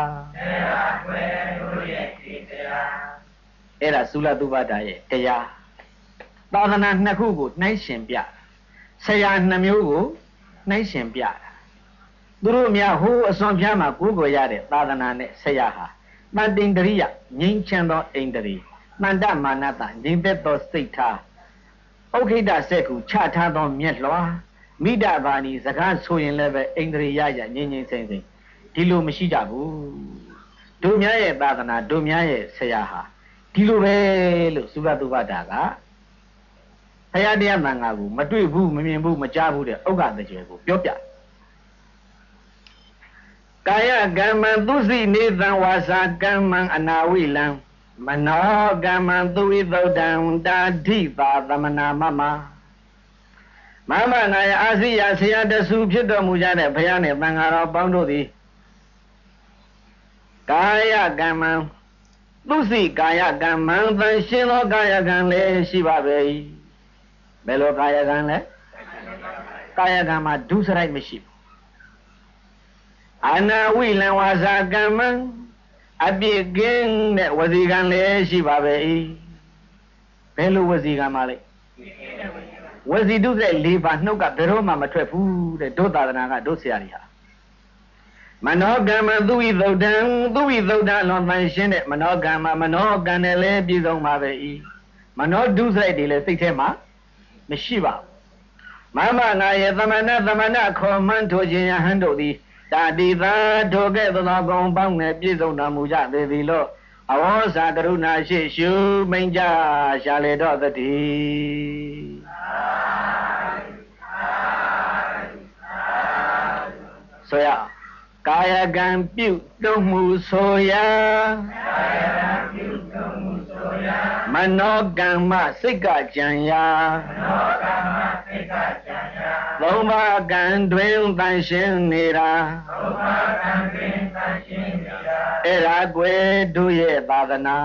အဲ့ဒါသုလသုဘတာရဲ့တရားသာသနာနှစ်ခုကိုနှိုင်းရှင်ပြဆရာနှစ်မျိုးကိုနှိုင်းရှင်ပြတာသူတို့များဟိုးအစွန်ဖျားမှာကိုးကွယ်ရတဲ့သာသနာနဲ့ဆရာဟာတန်တိန်တရိယငြိမ်းချမ်းသောအိန္ဒြေတန်တမာနတငြိမ်သက်သောစိတ်ထားဥခိတစက်ကူချထားသောမျက်လွှာမိဒဘာနီစကားဆိုရင်လည်းပဲအိန္ဒြေရရငြိမ်ငြိမ်ဆိုင်ဆိုင်ဒီလိုမရှိကြဘူးတို့များရဲ့သာသနာတို့များရဲ့ဆရာဟာဒီလိုပဲလို့သုဘသုဘတာကဘုရားတရားမှန်ကားကိုမတွေ့ဘူးမမြင်ဘူးမကြားဘူးတဲ့ဥက္ကတကျေကိုပြောပြကာယကမ္မံသူစိနေသံဝါစာကမ္မံအနာဝိလံမနောကမ္မံသူဝိသုဒ္ဓံတာဓိပါသမနာမမမမနာယအာစီယဆရာတဆူဖြစ်တော်မူကြတဲ့ဘုရားနဲ့သံဃာတော်ပေါင်းတို့သည်ကာယကမ္မံသူစိကာယကမ္မံသံရှင်သောကာယကံလည်းရှိပါပဲဘယ်လိုကာယကံလဲကာယကံမှာဒုစရိုက်မရှိဘူးအနာဝိလံဝါစာကမ္မံအပြည့်ကင်းတဲ့ဝစီကံလည်းရှိပါပဲဘယ်လိုဝစီကံပါလဲဝစီဒုစရိုက်၄ပါးနှုတ်ကဘယ်တော့မှမထွက်ဘူးတဲ့ဒုသာသနာကဒုဆရာကြီးဟာမနောကမ္မသူဝိသုဒ္ဓံသူဝိသုဒ္ဓလွန်ပန်ရှင်းတဲ့မနောကမ္မမနောကံနဲ့လည်းပြည့်စုံပါပဲမနောဒုစရိုက်တွေလည်းစိတ်ထဲမှာမရှိပါဘူးမမနာရဲ့သမဏခေါ်မှန်းထိုခြင်းယဟန်တို့သည်တာတိသာထိုကဲ့သို့သောဂုဏ်ပေါင်းနဲ့ပြည့်စုံတော်မူကြပေသည်လို့အဝေါစာကရုဏာရှိရှုမိန်ကြရှာလေတော့တည်းဆိုရကာယကံပြုတုံးမှုဆိုရာမနောကမ္မစိတ်ကကြံရာသုံးပါးကံတွင်တန်ရှင်းနေတာအဲ့ဒါကွယ်တို့ရဲ့သာသနာ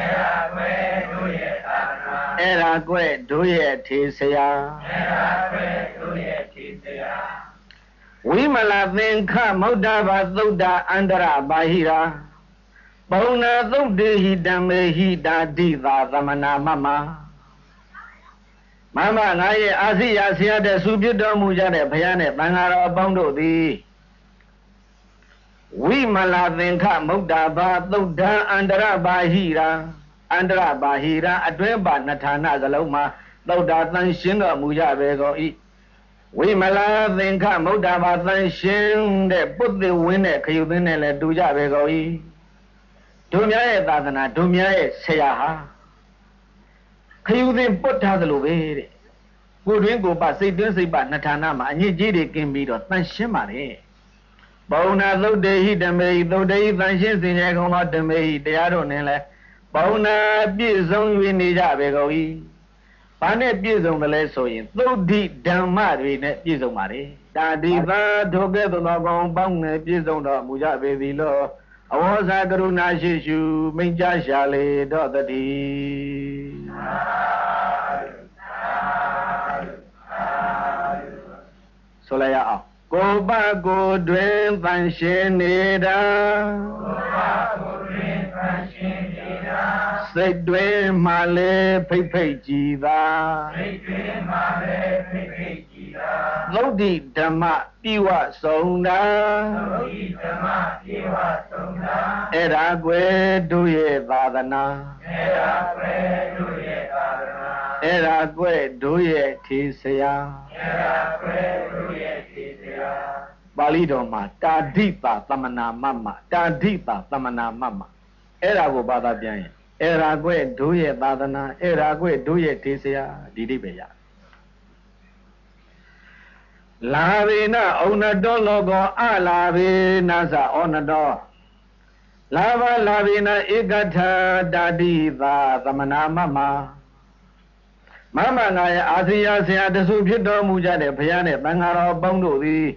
အဲ့ဒါကွယ်တို့ရဲ့ထေဆရာဝိမလသင်္ခမௌဒ္ဒဘာသုဒ္ဓအန္တရဘာဟိရာဘုံနာသုတ်တေဟိတံမေဟိတာဒိသာသမနာမမမမငါရဲ့အာစီယာဆရာတဲ့ဆူဖြစ်တော်မူကြတဲ့ဘုရားနဲ့သံဃာတော်အပေါင်းတို့သည်ဝိမလသင်္ခမௌဒ္ဒဘာသုဒ္ဓအန္တရဘာဟိရာအန္တရဘာဟိရာအတွင်းပါနှဌာနစလုံးမှာသုဒ္ဓသံရှင်းတော်မူကြပေကုန်၏ဝိမလသင်္ခမௌဒ္ဒဘာသံရှင်းတဲ့ပုတ္တိဝင်းတဲ့ခရုသင်းနဲ့လည်းတူကြပေကုန်၏တို့များရဲ့သာသနာတို့များရဲ့ဆရာဟာခရုသင်းပုတ်ထားသလိုပဲတဲ့ကိုတွင်ကိုပစိတ်တွင်းစိတ်ပနှဌာနမှာအညစ်အကြေးတွေကင်းပြီးတော့တန်ရှင်းပါတယ်ဘုံနာသုတ်တေဟိဓမေဟိသုတ်တေဟိတန်ရှင်းစင်ကြကုန်သောဓမေဟိတရားတို့နဲ့လည်းဘုံနာပြည့်စုံ၍နေကြပေကုန်၏ဘာနဲ့ပြည့်စုံတယ်လဲဆိုရင်သုတ်တိဓမ္မတွေနဲ့ပြည့်စုံပါတယ်တာတိသာထိုကဲ့သို့သောကောင်းပေါင်းနဲ့ပြည့်စုံတော်မူကြပေသည်လို့အဝေါစာကရုဏာရှိရှုမိန့်ကြရှာလေတော့တည်းဆိုလိုက်ရအောင်ကိုပကိုတွင်ပန်ရှင်နေတာစိတ်တွင်မှလည်းဖိတ်ဖိတ်ကြည်သာသုတ်တိဓမ္မပြဝဆုံးတာအဲ့ဒါကွယ်တို့ရဲ့သာသနာအဲ့ဒါကွယ်တို့ရဲ့ထေဆရာပါဠိတော်မှာတာဓိတာသမနာမမတာဓိတာသမနာမမ era go bada pian era gwe do ye badana era gwe do ye tesaya di dibe ya lavena onato logo alavena sa onato lava lavena egatha dadiva samana mama mama ngaya asiya siya tasu phit tormu jade bhaya ne bangaro paung do thi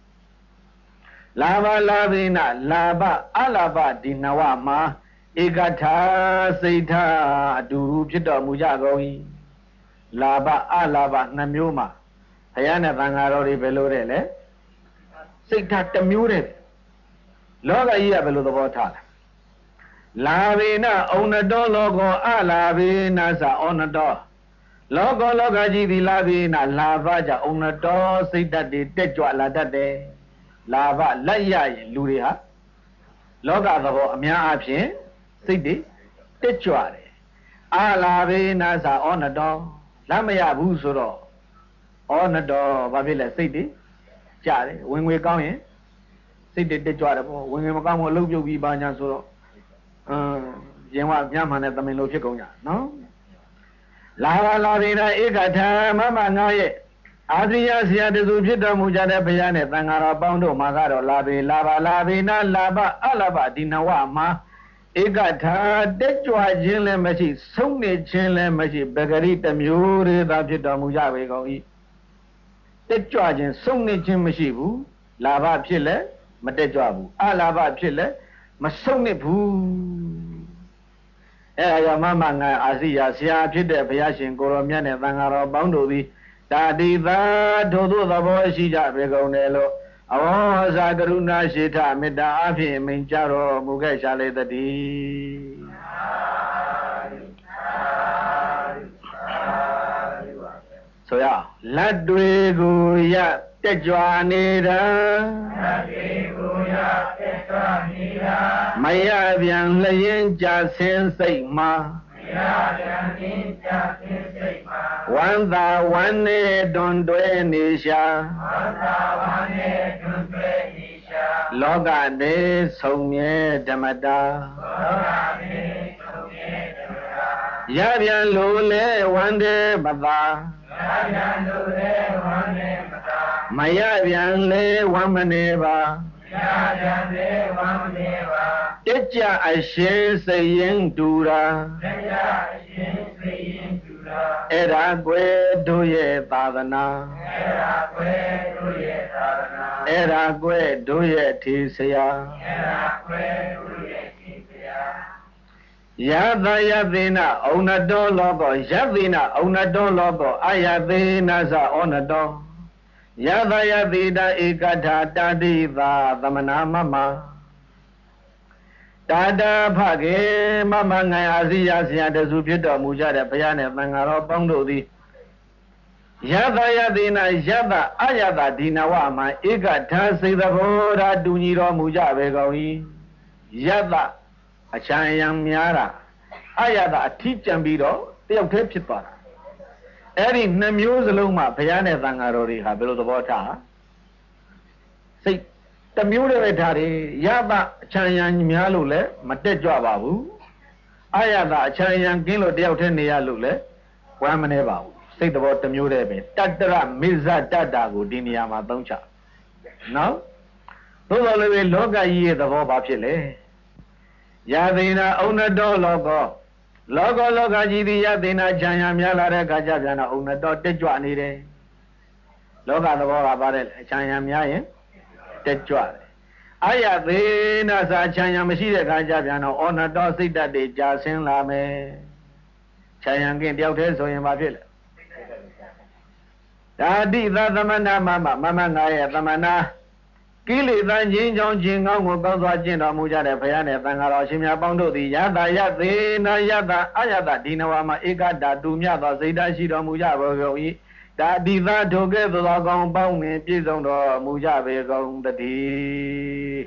lava lavena lava alava dinawa ma egatha seitha aduru phit tormu ja kaung hi lava alava na myo ma bhaya ne bangaro ri belo de le seitha ta myo de loga yi ya belo thabo tha lavena onato logo alavena sa onato logo loga ji di lavena lava ja onatoစိတ်ဓာတ်တွေတက်ကြွလာတတ်တယ်lava လက်ရရင်လူတွေဟာလောကသဘောအများအားဖြင့်စိတ်တွေတက်ကြွတယ်အာလာဘေနာစာဩနတောလက်မရဘူးဆိုတော့ဩနတောဘာဖြစ်လဲစိတ်တွေကြတယ်ဝင်ငွေကောင်းရင်စိတ်တွေတက်ကြွတယ်ပေါ့ဝင်ငွေမကောင်းဘူးအလုပ်ပြုတ်ပြီးပါညာဆိုတော့ရင်ဝညမှန်တဲ့သမင်လိုဖြစ်ကုန်ကြနော်လာလာဘေနာဧကထာမမငါရဲ့အာဇိယဆရာတစုဖြစ်တော်မူကြတဲ့ဘုရားနဲ့သံဃာတော်ပေါင်းတို့မှာကတော့လာဘေနာလာဘအလဘဒီနဝမှာဧကထာတက်ကြွခြင်းလည်းမရှိဆုံးနေခြင်းလည်းမရှိပဂရိတမျိုးတွေသာဖြစ်တော်မူကြပေကုန်၏တက်ကြွခြင်းဆုံးနေခြင်းမရှိဘူးလာဘဖြစ်လဲမတက်ကြွဘူးအလာဘဖြစ်လဲမဆုံးနေဘူးအဲဒါကြောင့်မမငါအာဇိယဆရာဖြစ်တဲ့ဘုရားရှင်ကိုရောမြတ်နဲ့သံဃာတော်ပေါင်းတို့သည်တာတိသာထိုသို့သဘောရှိကြပေကုန်တယ်လို့အဝေါဇာကရုဏာရှိထမေတ္တာအဖြစ်မိန်ကြတော်မူခဲ့ရှာလေတည်းဆိုရလက်တွေကိုရတက်ကြွနေတာလက်တွေကိုရတက်ကြွနေတာမရပြန်လျင်ကြဆင်းစိတ်မှာဝန္တာဝန္နေတွန်တွဲနေရှာလောကနေဆုံးမြဲဓမ္မတာရပြန်လို့လဲဝန္တေပတာမရပြန်လေဝမ်းမနေပါတက်ကြအရှင်စိတ်ရင်တူတာအဲ့ဒါကွယ်တို့ရဲ့သာသနာအဲ့ဒါကွယ်တို့ရဲ့ထေဆရာယသယသေနဩနတောလောကောယသေနဩနတောလောကောအယသေနသဩနတောယသယသေတာဧကထာတာတိသာသမနာမမတာတာဖကေမမငိုင်အာဇိယဆရာတစုဖြစ်တော်မူကြတဲ့ဘုရားနဲ့သံဃာတော်ပေါင်းတို့သည်ယသယသေနယသအယသဒီနဝမှာဧကထာစေသဘောဓာတူညီတော်မူကြပေကုန်၏ယသအချမ်းယံများတာအယသအထီးကျန်ပြီးတော့တယောက်တည်းဖြစ်သွားတာအဲ့ဒီနှမျိုးစလုံးမှာဘုရားနဲ့သံဃာတော်တွေဟာဘယ်လိုသဘောထားစိတ်တမျိုးတည်းပဲထားတယ်ယသအချမ်းယံများလို့လည်းမတက်ကြွပါဘူးအယသအချမ်းယံကင်းလို့တယောက်တည်းနေရလို့လည်းဝမ်းမနေပါဘူးစိတ်သဘောတမျိုးတည်းပဲတတ္တရမိဇ္ဇတတ္တာကိုဒီနေရာမှာသုံးချနော်သို့တော်လည်းပဲလောကကြီးရဲ့သဘောဘာဖြစ်လဲယသေနာဩနတောလောကောလောကကြီးသည်ယသေနာခြံရများလာတဲ့အခါကျပြန်တော့ဩနတောတက်ကြွနေတယ်လောကသဘောကပါတယ်ခြံရများရင်တက်ကြွတယ်အယသေနာစာခြံရမရှိတဲ့အခါကျပြန်တော့ဩနတောစိတ်ဓာတ်တွေကြာဆင်းလာမယ်ခြံရကင်းတယောက်တည်းဆိုရင်ဘာဖြစ်လဲဒါတိသသမဏမမငါရဲ့သမဏကိလေသာငြိမ်းချောင်းခြင်းကောင်းကိုကောင်းစွာကျင့်တော်မူကြတဲ့ဘုရားနဲ့သံဃာတော်ရှင်များပေါင်းတို့သည်ယသယသေနယသအယသဒီနဝမှာဧကတာတူမြတ်သောစိတ်ဓာတ်ရှိတော်မူကြပါကုန်၏ဒါဒီသာထိုကဲ့သို့သောကောင်းပေါင်းနှင့်ပြည့်စုံတော်မူကြပေကုန်တည်း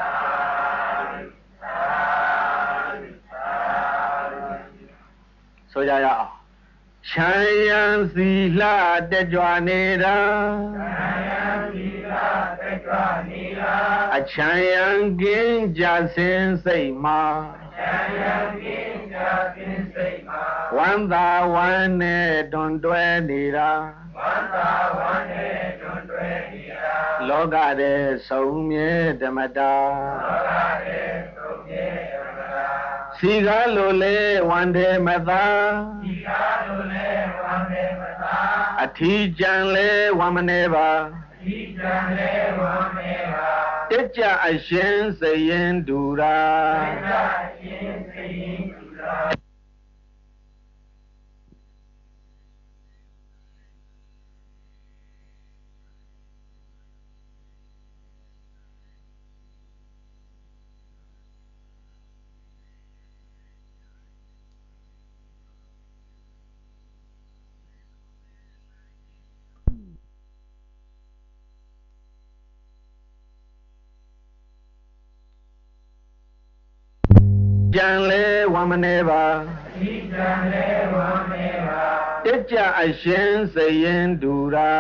ဆိုကြရအောင်ချမ်းရံစီလှတက်ကြွနေတာအချမ်းရံကင်းကြစင်စိတ်မှာဝမ်းသာဝမ်းနဲ့တွန်တွဲနေတာလောကတဲ့ဆုံးမြဲဓမ္မတာစီကားလိုလေဝန္ဒေမသာအထီးကြံလေဝမ်းမနေပါတက်ကြအရှင်စရင်ဒူရာကြံလေဝမ်းမနေပါတက်ကြအရှင်စရင်ဒူရာ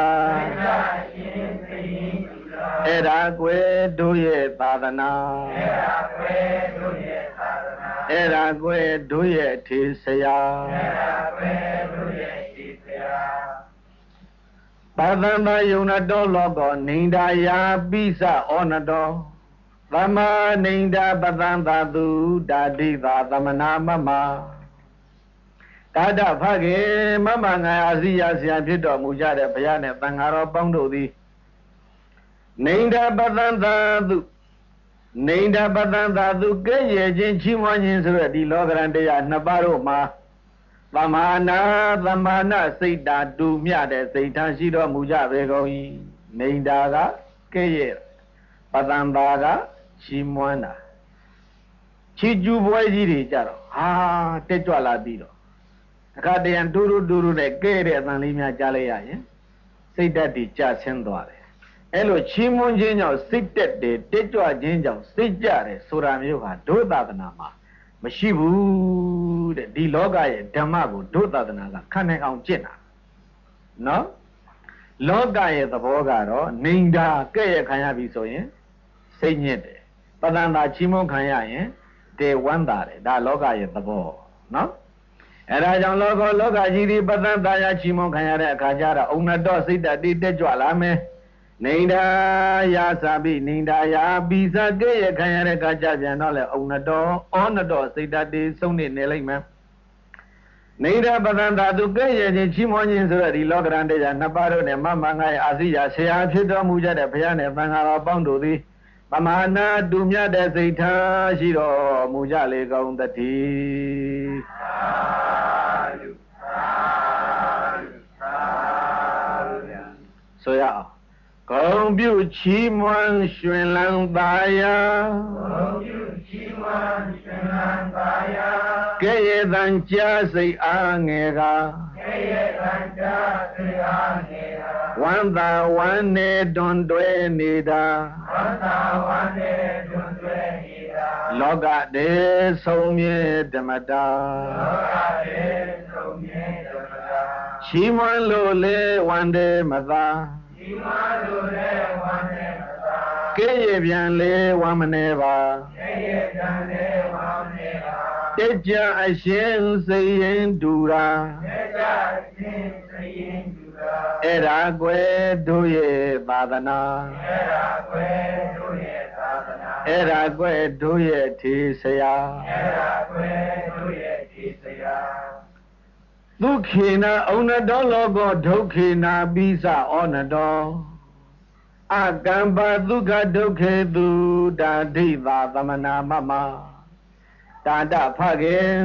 အဲ့ဒါကွယ်တို့ရဲ့သာသနာအဲ့ဒါကွယ်တို့ရဲ့ထေဆရာသာသနာယုံနာတော်လောကောနိန္ဒာယာပိစဩနတော်သမနိန္ဒာပတံသာသူဓာတိသာသမနာမမကာဒဖခင်မမငါအစီရဆရာဖြစ်တော်မူကြတဲ့ဘုရားနဲ့သံဃာတော်ပေါင်းတို့သည်နိန္ဒာပတံသာသူနိန္ဒာပတံသာသူကဲ့ရဲ့ခြင်းချီးမွမ်းခြင်းဆိုတဲ့ဒီလောကရန်တရားနှစ်ပါးတို့မှာသမ္မာနာစိတ်ဓာတူမြတဲ့စိတ်ထားရှိတော်မူကြပေကုန်၏နိန္ဒာကကဲ့ရဲ့ပတံသာကချီးမွမ်းတာချီးကျူးပွဲကြီးတွေကြတော့ဟာတက်ကြွလာပြီးတော့အခါတရံတူတူနဲ့ကဲ့တဲ့အတန်လေးများကြားလိုက်ရရင်စိတ်ဓာတ်တွေကျဆင်းသွားတယ်အဲ့လိုချီးမွမ်းခြင်းကြောင့်စိတ်တက်တယ်တက်ကြွခြင်းကြောင့်စိတ်ကြတယ်ဆိုတာမျိုးဟာဒုသာသနာမှာမရှိဘူးတဲ့ဒီလောကရဲ့ဓမ္မကိုဒုသာသနာကခံနိုင်အောင်ကျင့်တာနော်လောကရဲ့သဘောကတော့နိန္ဒာကဲ့ရဲ့ခံရပြီဆိုရင်စိတ်ညစ်တယ်ပတန်တာချီးမွမ်းခံရရင်တေဝမ်းသာတယ်ဒါလောကရဲ့သဘောနော်အဲ့ဒါကြောင့်လောကကြီးဒီပတန်တာရချီးမွမ်းခံရတဲ့အခါကျတော့အုံနတော်စိတ်တတိတက်ကြွလာမယ်နိန္ဒာယာစာပိနိန္ဒာယာပိစကဲ့ရဲ့ခံရတဲ့အခါကျပြန်တော့လေအုံနတော်ဩနတော်စိတ်တတိဆုံးနေလိမ့်မယ်နိဒပတံသာသူကဲ့ရဲ့ခြင်းချီးမွမ်းခြင်းဆိုတဲ့ဒီလောကရန်တရားနှစ်ပါးတို့နဲ့မမငါရဲ့အာစီယာဆရာဖြစ်တော်မူကြတဲ့ဘုရားနဲ့သံဃာတော်ပေါင်းတို့သည်ပမာဏတူမြတ်တဲ့စိတ်ထားရှိတော်မူကြလေကောင်းသတည်းဆိုရအောင်ဂုံပြုချီးမွမ်းရှင်လန်းပါယာကဲ့ရဲ့တန်ကြားစိတ်အားငယ်ကဝမ်းသာဝမ်းနေတွန်တွဲနေတာလောကတေဆုံးမြဲဓမ္မတာချီးမွမ်းလို့လေဝန္တေမသာကဲ့ရဲ့ပြန်လေဝမ်းမနေပါတက်ကြအရှင်စိရင်ဒူရာအဲ့ဒါကွယ်တို့ရဲ့သာသနာအဲ့ဒါကွယ်တို့ရဲ့ထေဆရာဒုက္ခေနာဩနတောလောကောဒုက္ခေနာပိစဩနတောအကမ္ပဒုက္ခဒုက္ခေတုဓာတိသာသမနာမမတာတဖခင်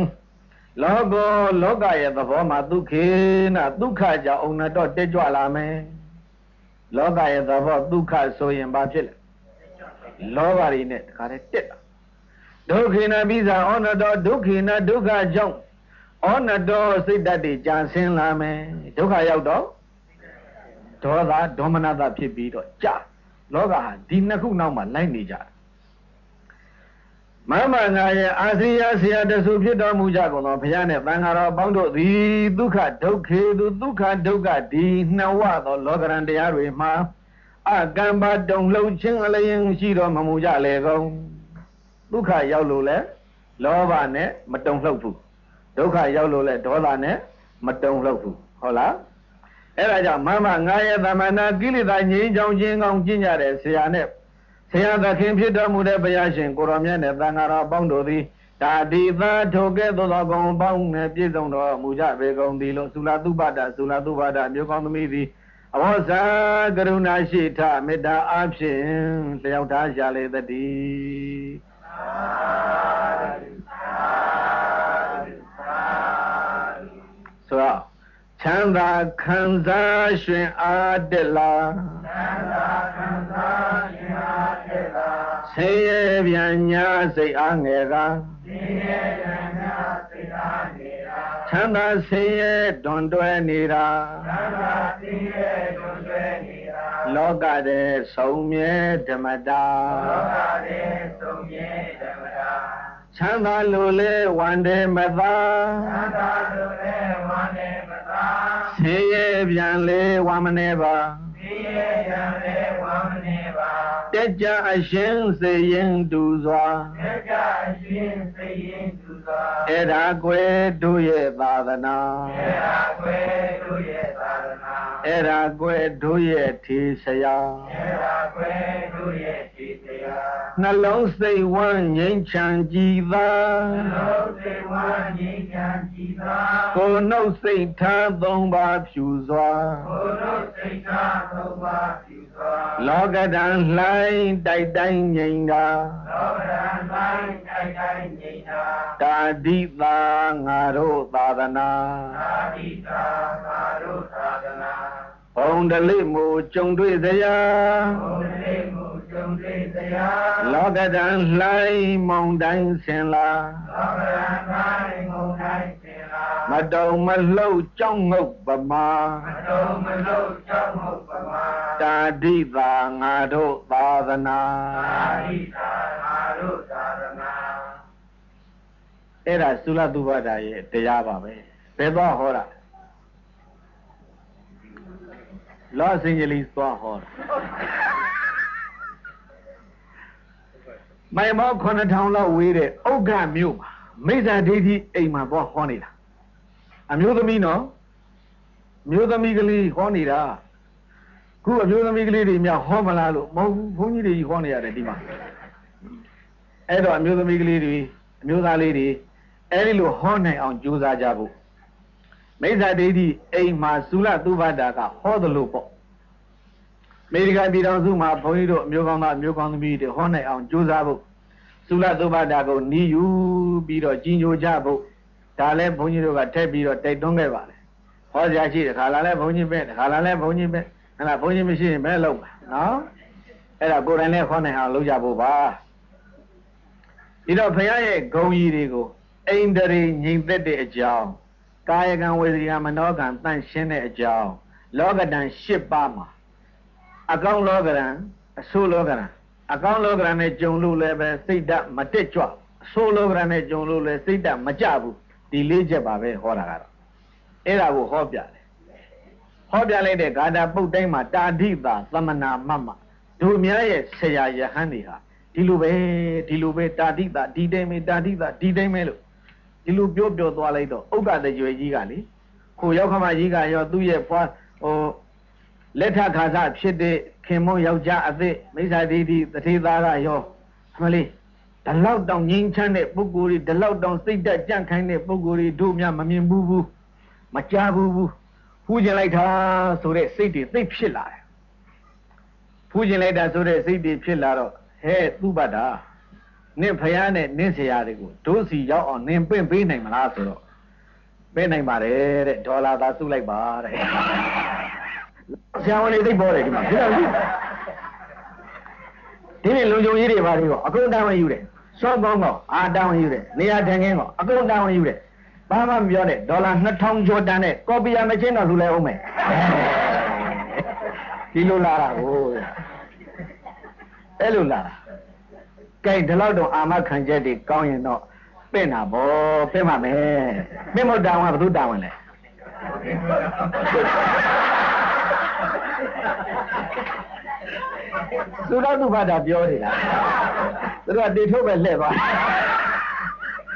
လောကရဲ့သဘောမှာဒုက္ခေနာဒုက္ခကြောင့်ဩနတောတက်ကြွလာမယ်လောကရဲ့သဘောဒုက္ခဆိုရင်ဘာဖြစ်လဲလောဘတွေနဲ့တခါတည်းတက်တာဒုက္ခေနာပိစဩနတောဒုက္ခေနာဒုက္ခကြောင့်ဩနတောစိတ်ဓာတ်တွေကြာဆင်းလာမယ်ဒုက္ခရောက်တော့ဒေါသဒေါမနတဖြစ်ပြီးတော့ကြာလောကဟာဒီနှစ်ခုနောက်မှာလိုက်နေကြတယ်မမငါရဲ့အာစီယဆရာတဆူဖြစ်တော်မူကြကုန်သောဘုရားနဲ့သံဃာတော်ပေါင်းတို့သည်ဒုက္ခဒုက္ခေသူဒုက္ခဒုက္ခဒီနှစ်ဝသောလောကရန်တရားတွေမှာအကမ္ဘာတုံလှုပ်ခြင်းအလျင်ရှိတော်မမူကြလေကုန်ဒုက္ခရောက်လို့လဲလောဘနဲ့မတုံ့လှုပ်ဘူးဒုက္ခရောက်လို့လဲဒေါသနဲ့မတုံ့လှုပ်ဘူးဟုတ်လားအဲ့ဒါကြောင့်မမငါရဲ့သမဏကိလေသာငြိမ်းချောင်းခြင်းကောင်းကျင့်ကြတဲ့ဆရာနဲ့ဆရာသခင်ဖြစ်တော်မူတဲ့ဘုရားရှင်ကိုရောမြတ်နဲ့သံဃာတော်ပေါင်းတို့သည်ဒါဒီသာထိုကဲ့သို့သောကောင်းပေါင်းနဲ့ပြည့်စုံတော်မူကြပေကုန်သည်လို့သုလာတုပ္ပတမျိုးကောင်းသမီးသည်အဘောဇာကရုဏာရှိထမေတ္တာအားဖြင့်လျှောက်ထားကြလေသတည်းဆိုတော့ချမ်းသာခံစားရှင်အားတက်လာဆင်းရဲပြန်ညာစိတ်အားငယ်ကချမ်းသာဆင်းရဲတွန်တွဲနေတာလောကတဲ့ဆုံးမြဲဓမ္မတာချမ်းသာလို့လဲဝန္တေမသာဆင်းရဲပြန်လေဝမနေပါတက်ကြအရှင်စေရင်တူစွာအဲ့ဒါကွယ်တို့ရဲ့သာသနာအဲ့ဒါကွယ်တို့ရဲ့ထီဆရာနှလုံးစိတ်ဝမ်းငြိမ်းချမ်းကြည်သာကိုယ်နှုတ်စိတ်ထားသုံးပါဖြူစွာလောကဓာတ်လှိုင်းတိုက်တိုင်းငြိမ်တာတာတိသာငါတို့သာသနာဘုံတလိမူကြုံတွေ့စရာလောကဓာတ်လှိုင်းမုန်တိုင်းဆင်လာမတုံမလှုပ်ကြောင်းငုတ်ပမာတာတိသာငါတို့သာသနာအဲ့ဒါသုလသုဘတာရဲ့တရားပါပဲဘယ်သွားဟောတာလောစင်ဂျလီသွားဟောတာမိုင်မော9000လောက်ဝေးတဲ့ဥက္ကမြို့မှာမိစ္ဆာဒိဋ္ဌိအိမ်မှာသွားဟောနေတာအမျိုးသမီးနော်မျိုးသမီးကလေးဟောနေတာခုအမျိုးသမီးကလေးတွေများဟောမလားလို့မဟုတ်ဘူးဘုန်းကြီးတွေကြီးဟောနေရတယ်ဒီမှာအဲ့တော့အမျိုးသမီးကလေးတွေအမျိုးသားလေးတွေအဲ့ဒီလိုဟောနိုင်အောင်ကြိုးစားကြဖို့မိစ္ဆာဒိဋ္ဌိအိမ်မှာသုလသုဘတာကဟောသလိုပေါ့အမေရိကန်ပြည်ထောင်စုမှာဘုန်းကြီးတို့အမျိုးကောင်းသားအမျိုးကောင်းသမီးတွေဟောနိုင်အောင်ကြိုးစားဖို့သုလသုဘတာကိုနီးယူပြီးတော့ကြီးညိုကြဖို့ဒါလည်းဘုန်းကြီးတို့ကထည့်ပြီးတော့တိုက်တွန်းခဲ့ပါလေဟောကြရှိတယ်ခါလာလဲဘုန်းကြီးပဲခါလာလဲဘုန်းကြီးပဲအဲ့ဒါဘုန်းကြီးမရှိရင်ဘယ်လုပ်မှာနော်အဲ့ဒါကိုယ်တိုင်လည်းဟောနိုင်အောင်လုပ်ကြဖို့ပါဒီတော့ဘုရားရဲ့ဂုဏ်ကြီးတွေကိုအိန္ဒြေငြိမ်သက်တဲ့အကြောင်းကာယကံဝေစီကံမနောကံတန့်ရှင်းတဲ့အကြောင်းလောကဓာတ်၈ပါးမှာအကောင်းလောကဓာတ်အဆိုးလောကဓာတ်အကောင်းလောကဓာတ်နဲ့ကြုံလို့လည်းပဲစိတ်ဓာတ်မတက်ကြွအဆိုးလောကဓာတ်နဲ့ကြုံလို့လည်းစိတ်ဓာတ်မကြဘူးဒီ၄ချက်ပါပဲဟောတာကတော့အဲ့ဒါကိုဟောပြတယ်ဟောပြလိုက်တဲ့ဂါထာပုတ်တိုင်းမှာတာဓိတာသမနာမမတို့များရဲ့ဆရာယဟန်တွေဟာဒီလိုပဲတာဓိတာဒီတိုင်းပဲတာဓိတာဒီတိုင်းပဲလို့ဒီလိုပြောသွားလိုက်တော့ဥက္ကတရွယ်ကြီးကလေကိုရောက်ခမကြီးကရောသူ့ရဲ့ဖွာလက်ထခါစဖြစ်တဲ့ခင်မုန်းယောက်ျားအသစ်မိစ္ဆာဒိဋ္ဌိတထေသားကရောအမလေးဒီလောက်တောင်ငြိမ်းချမ်းတဲ့ပုဂ္ဂိုလ်တွေဒီလောက်တောင်စိတ်ဓာတ်ကြန့်ခိုင်းတဲ့ပုဂ္ဂိုလ်တွေတို့များမမြင်ဘူးမကြားဘူးဖူးကျင်လိုက်တာဆိုတဲ့စိတ်တွေသိဖြစ်လာတယ်ဖူးကျင်လိုက်တာဆိုတဲ့စိတ်တွေဖြစ်လာတော့ဟဲ့သူ့ဘတ်တာနင့်ဖယားနဲ့နင့်ဆရာတွေကိုဒုစီရောက်အောင်နင်ပင့်ပေးနိုင်မလားဆိုတော့ပေးနိုင်ပါတယ်တဲ့ဒေါ်လာသာစုလိုက်ပါတဲ့ဆရာဝန်တွေသိပေါ်တယ်ဒီမှာဒီနေ့လုံခြုံရေးတွေပါတွေရောအကုန်တောင်းဝင်ယူတယ်စောကောင်းကောအာတောင်းဝင်ယူတယ်နေရာထိုင်ခင်းကောအကုန်တောင်းဝင်ယူတယ်ဘာမှမပြောနဲ့ဒေါ်လာ2000ကျော်တန်တဲ့ကော်ပီယာမချင်းတော့လူလဲအောင်မယ်ဒီလိုလာတာကိုအဲ့လိုလာတာကဲဒီလောက်တော့အာမခံချက်တွေကောင်းရင်တော့ပြင့်တာဗောပြင့်ပါမယ်ပြင့်မတောင်းကဘယ်သူတောင်းဝင်လဲသူတော့သူဘာသာပြောနေတာသူကတေထုတ်ပဲလှည့်သွား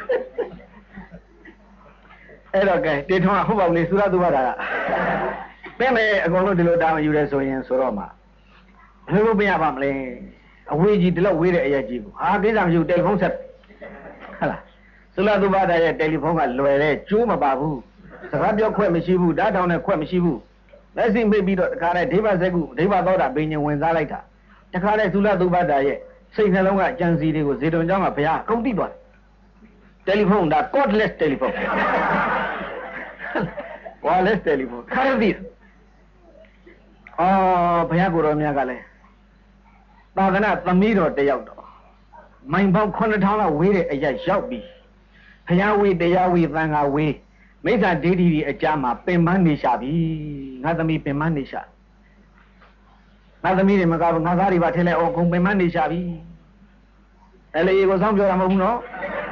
အဲ့တော့ကဲတေထွန်းကဟုတ်ပါဘူးလေသုရသုဘတာကပြင်မယ်အကုန်လုံးဒီလိုတာဝန်ယူရဲဆိုရင်ဆိုတော့မှဘယ်လိုပြင်ရပါမလဲအဝေးကြီးဒီလောက်ဝေးတဲ့အရက်ကြီးကိုဟာကိစ္စမရှိဘူးတယ်လီဖုန်းဆက်ဟုတ်လားသုရသုဘတာရဲ့တယ်လီဖုန်းကလွယ်တဲ့ကျိုးမပါဘူးစကားပြောခွင့်မရှိဘူးဓာတ်ထောင်နဲ့ခွင့်မရှိဘူးလက်စိမိတ်ပြီးတော့တခါတည်းဒိဗ္ဗစက်ကုဒိဗ္ဗသောတာဘိညာဉ်ဝင်စားလိုက်တာတခါတည်းသုလသုဘတာရဲ့စိတ်နှလုံးကအကြံစီတွေကိုဇေတုံကျောင်းကဘုရားအကုန်သိသွားတယ်တယ်လီဖုန်းဒါ cordless တယ်လီဖုန်း wireless တယ်လီဖုန်းခါရသည်ဘုရားကိုယ်တော်မြတ်ကလည်းသာသနာသမီးတော်တယောက်တော့မိုင်ပေါင်း9000လောက်ဝေးတဲ့အရာရောက်ပြီဘုရားဝေးတရားဝေးသံဃာဝေးမိစ္ဆာဒိဋ္ဌိတွေအကြမှာပင်ပန်းနေရှာပြီငါသမီးပင်ပန်းနေရှာငါသမီးတွေမကဘူးငါသားတွေပါထင်လဲအော်ကုန်ပင်ပန်းနေရှာပြီအဲ့လေကိုစောင့်ပြောတာမဟုတ်ဘူးနော်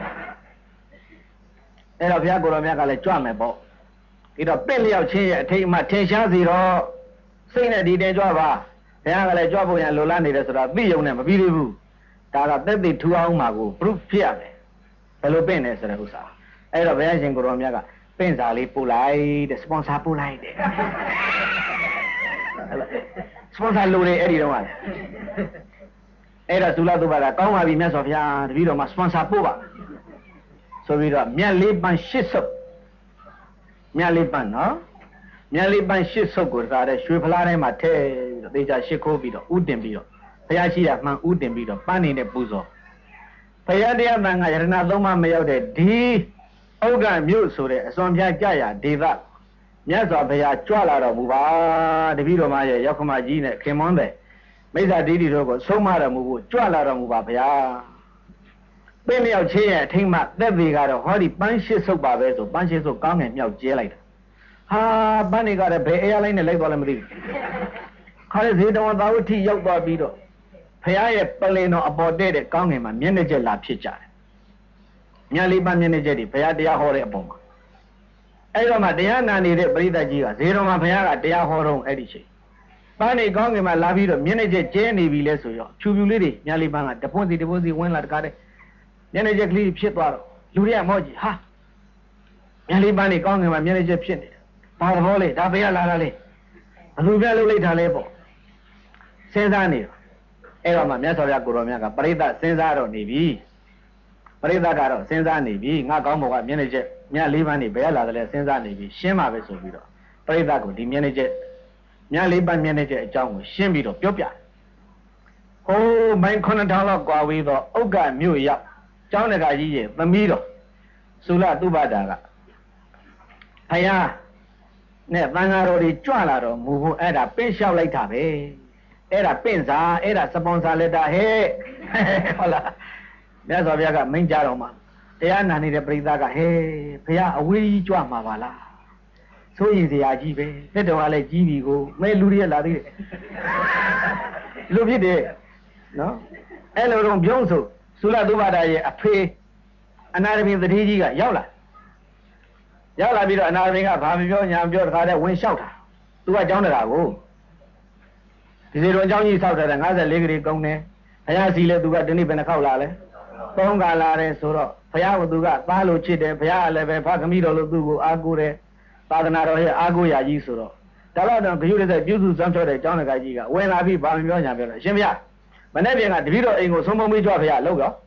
အဲ့တော့ဘုရားကိုယ်တော်မြတ်ကလည်းကြွမယ်ပေါ့ဒီတော့ပင့်လျောက်ချင်းရဲ့အထိတ်အမှထင်ရှားစီတော့စိတ်နဲ့ဒီတင်ကြွပါဘုရားကလည်းကြွဖို့ရလိုလားနေတယ်ဆိုတော့သိယုံနဲ့မပြီးသေးဘူးဒါကသက်သေထူအောင်မှာကို proof ဖြစ်ရမယ်ဘယ်လိုပင့်လဲဆိုတဲ့ဥစ္စာအဲ့တော့ဘုရားရှင်ကိုယ်တော်မြတ်ကပင့်စာလေးပို့လိုက်တဲ့စပွန်ဆာပို့လိုက်တဲ့စပွန်ဆာလိုတယ်အဲ့ဒီတော့ကလည်းအဲ့တော့သုလသုဘတာကောင်းပါပြီမြတ်စွာဘုရားတပည့်တော်မှာစပွန်ဆာပို့ပါဆိုပြီးတော့မြတ်လေးပန်း8ဆုပ်မြတ်လေးပန်းနော်မြတ်လေးပန်း8ဆုပ်ကိုတခါတည်းရွှေဖလားထဲမှာထည့်ပြီးတော့သေချာရှစ်ခိုးပြီးတော့ဥတင်ပြီးတော့ဘုရားရှိတာမှန်ဥတင်ပြီးတော့ပန်းနေတဲ့ပူဇော်ဘုရားတရားမှန်ကယရဏသုံးပါးမရောက်တဲ့ဒီဥက္ကမြို့ဆိုတဲ့အစွန်ပြကြရဒေသမြတ်စွာဘုရားကြွလာတော်မူပါတပည့်တော်မရဲ့ရောက်ခမကြီးနဲ့ခင်မွန်းတဲ့မိစ္ဆာဒိဋ္ဌိတို့ကိုဆုံးမတော်မူဖို့ကြွလာတော်မူပါဗျာပင်လျောက်ချင်းရဲ့အထိမ့်မှသက်သေးကတော့ဟောဒီပန်းရှစ်ဆုပ်ပါပဲဆိုပန်းရှစ်ဆုပ်ကောင်းငယ်မြောက်ကျဲလိုက်တာဟာပန်းတွေကလည်းဘယ်အရာလိုက်နဲ့လိုက်သွားလဲမသိဘူးခါရဇေတဝန်သာဝတိရောက်သွားပြီးတော့ဘုရားရဲ့ပလင်တော်အပေါ်တဲ့ကောင်းငယ်မှာမျက်နှာကျက်လာဖြစ်ကြတယ်မြတ်လေးပန်းမျက်နှာကျက်တွေဘုရားတရားဟောတဲ့အပေါ်မှာအဲ့တော့မှတရားနာနေတဲ့ပရိသတ်ကြီးကဇေတော်မှာဘုရားကတရားဟောတော့အဲ့ဒီချိန်ပန်းနေကောင်းငယ်မှာလာပြီးတော့မျက်နှာကျက်ကျဲနေပြီလဲဆိုရောဖြူဖြူလေးတွေမြတ်လေးပန်းကတပွန်းစီဝင်လာတကားတဲ့မျက်နှာကျက်ကလေးဖြစ်သွားတော့လူတွေကမောကြီးဟာမျက်လေးပန်းနေကောင်းငယ်မှာမျက်နှာကျက်ဖြစ်နေတယ်ဘာသဘောလဲဒါဘယ်ကလာတာလဲဘလူပြလုပ်လိုက်တာလဲပေါ့စဉ်းစားနေတော့အဲ့တော့မှမြတ်စွာဘုရားကိုတော်မြတ်ကပရိသတ်စဉ်းစားတော့နေပြီပရိသတ်ကတော့စဉ်းစားနေပြီငါကောင်းဘောကမျက်နှာကျက်မျက်လေးပန်းနေဘယ်ကလာတယ်လဲစဉ်းစားနေပြီရှင်းပါပဲဆိုပြီးတော့ပရိသတ်ကိုဒီမျက်နှာကျက်မျက်လေးပန်းမျက်နှာကျက်အကြောင်းကိုရှင်းပြီးတော့ပြောပြဟိုးမိုင်9000လောက်ကွာဝေးတော့ဥက္ကမြို့ရောက်ကျောင်းတကာကြီးရဲ့သမီးတော်သုလသုဘတာကဘုရားနဲ့သံဃာတော်တွေကြွလာတော့မူဖို့အဲ့ဒါပင့်လျှောက်လိုက်တာပဲအဲ့ဒါပင့်စာအဲ့ဒါစပွန်ဆာလက်တာဟဲ့ဟုတ်လားမြတ်စွာဘုရားကမိန့်ကြတော်မှာတရားနာနေတဲ့ပရိသတ်ကဟဲ့ဘုရားအဝေးကြီးကြွမှာပါလားဆိုရင်စရာကြီးပဲတက်တော်ကလည်းကြီးပြီကိုမဲလူတွေလာသေးတယ်လူဖြစ်တယ်နော်အဲ့လိုတော့ပြုံးဆိုသုလသုဘတာရဲ့အဖေအနာရမင်းသတိကြီးကရောက်လာပြီးတော့အနာရမင်းကဘာမပြောညာပြောတခါတည်းဝင်လျှောက်တာသူကကြောင်းတကာကိုဒီစီတော်အကြောင်းကြီးဆောက်ထားတဲ့54ကလေးကုန်းတယ်ဘုရားစီလဲသူကဒီနေ့ဘယ်နှခေါက်လာလဲ3ခါလာတယ်ဆိုတော့ဘုရားကသူကသားလို့ချစ်တယ်ဘုရားကလည်းပဲဖခင်တော်လို့သူ့ကိုအားကိုးတယ်သာသနာတော်ရဲ့အားကိုးရာကြီးဆိုတော့ဒါတော့ဂရုတဲ့ပြုစုစမ်းချောတဲ့ကျောင်းတကာကြီးကဝင်လာပြီးဘာမပြောညာပြောတယ်ရှင်ဘုရားမနေ့ပြန်ကတပည့်တော်အိမ်ကိုဆုံးမမေးကြွဘုရားလို့တော့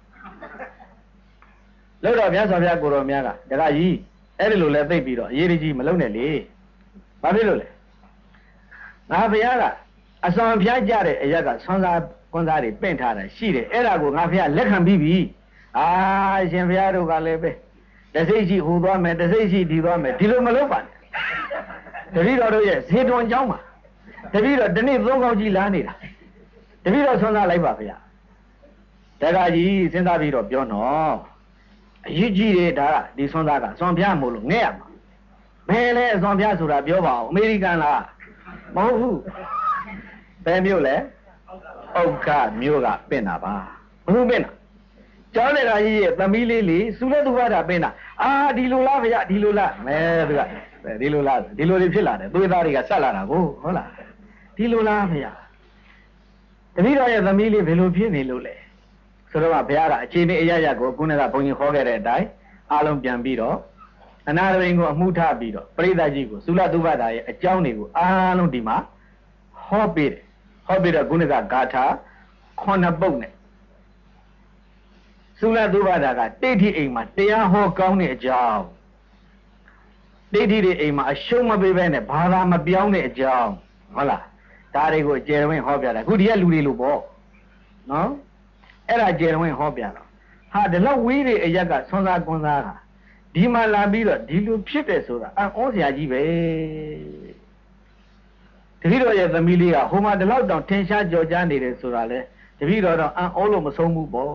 မြတ်စွာဘုရားကိုတော်များကတခါကြီးအဲ့ဒီလိုလဲသိပြီးတော့အရေးကြီးမလုံးနဲ့လေဘာဖြစ်လို့လဲငါဘုရားကအစွန်ဖျားကြတဲ့အရက်ကဆွမ်းစားကွန်းစားတွေပင့်ထားတာရှိတယ်အဲ့ဒါကိုငါဘုရားလက်ခံပြီးပြီအာရှင်ဘုရားတို့ကလည်းပဲတစိတ်ရှိဟူသွားမယ်တစိတ်ရှိဒီသွားမယ်ဒီလိုမလုပ်ပါနဲ့တပည့်တော်တို့ရဲ့ဇေတွန်ကျောင်းမှာတပည့်တော်ဒီနေ့သုံးကောင်းကြီးလာနေတာတပည့်တော်ဆွမ်းစားလိုက်ပါဘုရားတခါကြီးစဉ်းစားပြီးတော့ပြောနော်အရေးကြီးတယ်ဒါကဒီဆွမ်းသားကဆွမ်းပြမို့လို့ငဲ့ရမှာဘယ်လဲဆွမ်းပြဆိုတာပြောပါဦးအမေရိကန်လားမဟုတ်ဘူးဘယ်မြို့လဲဥက္ကမြို့ကပင့်တာပါဘုပင့်တာကျောင်းတကာကြီးရဲ့သမီးလေးလေသုလသုဘတာပင့်တာအာဒီလိုလားဗျာဒီလိုလားမဲသူကဒီလိုလားဒီလိုတွေဖြစ်လာတယ်သွေးသားတွေကဆက်လာတာကိုဟုတ်လားဒီလိုလားဗျာတပည့်တော်ရဲ့သမီးလေးဘယ်လိုဖြစ်နေလို့လဲဆိုတော့ဘုရားကအခြေအနေအရရကိုခုနကဘုန်းကြီးခေါ်ခဲ့တဲ့အတိုင်းအားလုံးပြန်ပြီးတော့အနာရဘိန်ကိုအမှုထပြီးတော့ပရိသတ်ကြီးကိုသုလသုဘတာရဲ့အကြောင်းတွေကိုအားလုံးဒီမှာဟောပေးတယ်ဟောပြီးတော့ခုနကဂါထာ9ပုဒ်နဲ့သုလသုဘတာကတိဋ္ဌိအိမ်မှာတရားဟောကောင်းတဲ့အကြောင်းဒိဋ္ဌိတွေအိမ်မှာအရှုံးမပေးဘဲနဲ့ဘာသာမပြောင်းတဲ့အကြောင်းဟုတ်လားဒါတွေကိုကျေရဝင်းဟောပြတာခုဒီကလူတွေလို့ပေါ့နော်အဲ့ဒါကျေရဝင်းဟောပြတော့ဟာဒီလောက်ဝေးတွေအရက်ကဆွမ်းစားကွန်းစားတာဒီမှာလာပြီးတော့ဒီလိုဖြစ်တယ်ဆိုတာအံ့ဩစရာကြီးပဲတပည့်တော်ရဲ့သမီးလေးကဟိုမှာဒီလောက်တောင်ထင်ရှားကြော်ကြားနေတယ်ဆိုတာလေတပည့်တော်တော့အံ့ဩလို့မဆုံးဘူးပေါ့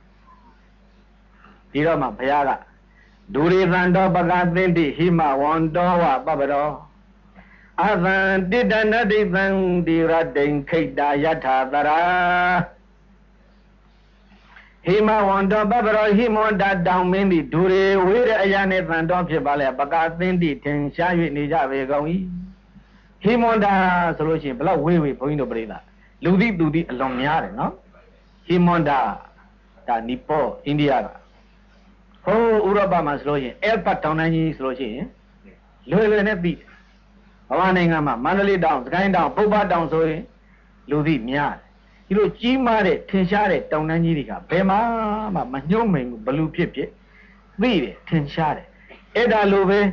ဒီတော့မှဘုရားကဒုရိသံတော်ပကသင်္တိဟိမဝန္တောဝပပရောအသံတိတနတိသံဒီရတိန်ခိတ္တယထာတရာဟိမဝန္တောပပရောဟိမဝန္တတောင်မင်းသည်ဒုရိဝေရအယနဲ့သံတော်ဖြစ်ပါလေပကသင်္တိထင်ရှား၍နေကြပေကုန်၏ဟိမဝန္တဆိုလို့ရှိရင်ဘလောက်ဝေးဝေးဘုန်းကြီးတို့ပြိဿလူသည်သူသည်အလွန်များတယ်နော်ဟိမဝန္တဒါနီပေါအိန္ဒိယကဟိုဥရောပမှာဆိုလို့ရှိရင်အဲလ်ပတ်တောင်တန်းကြီးဆိုလို့ရှိရင်လွယ်လွယ်နဲ့ပြီးဗမာနိုင်ငံမှာမန္တလေးတောင်စကိုင်းတောင်ပုဗ္ဗတောင်ဆိုရင်လူသိများတယ်ဒီလိုကြီးမားတဲ့ထင်ရှားတဲ့တောင်တန်းကြီးတွေကဘယ်မှာမှမညှို့မိန်ဘူးဘလူဖြစ်ဖြစ်သိတယ်ထင်ရှားတယ်အဲ့ဒါလိုပဲ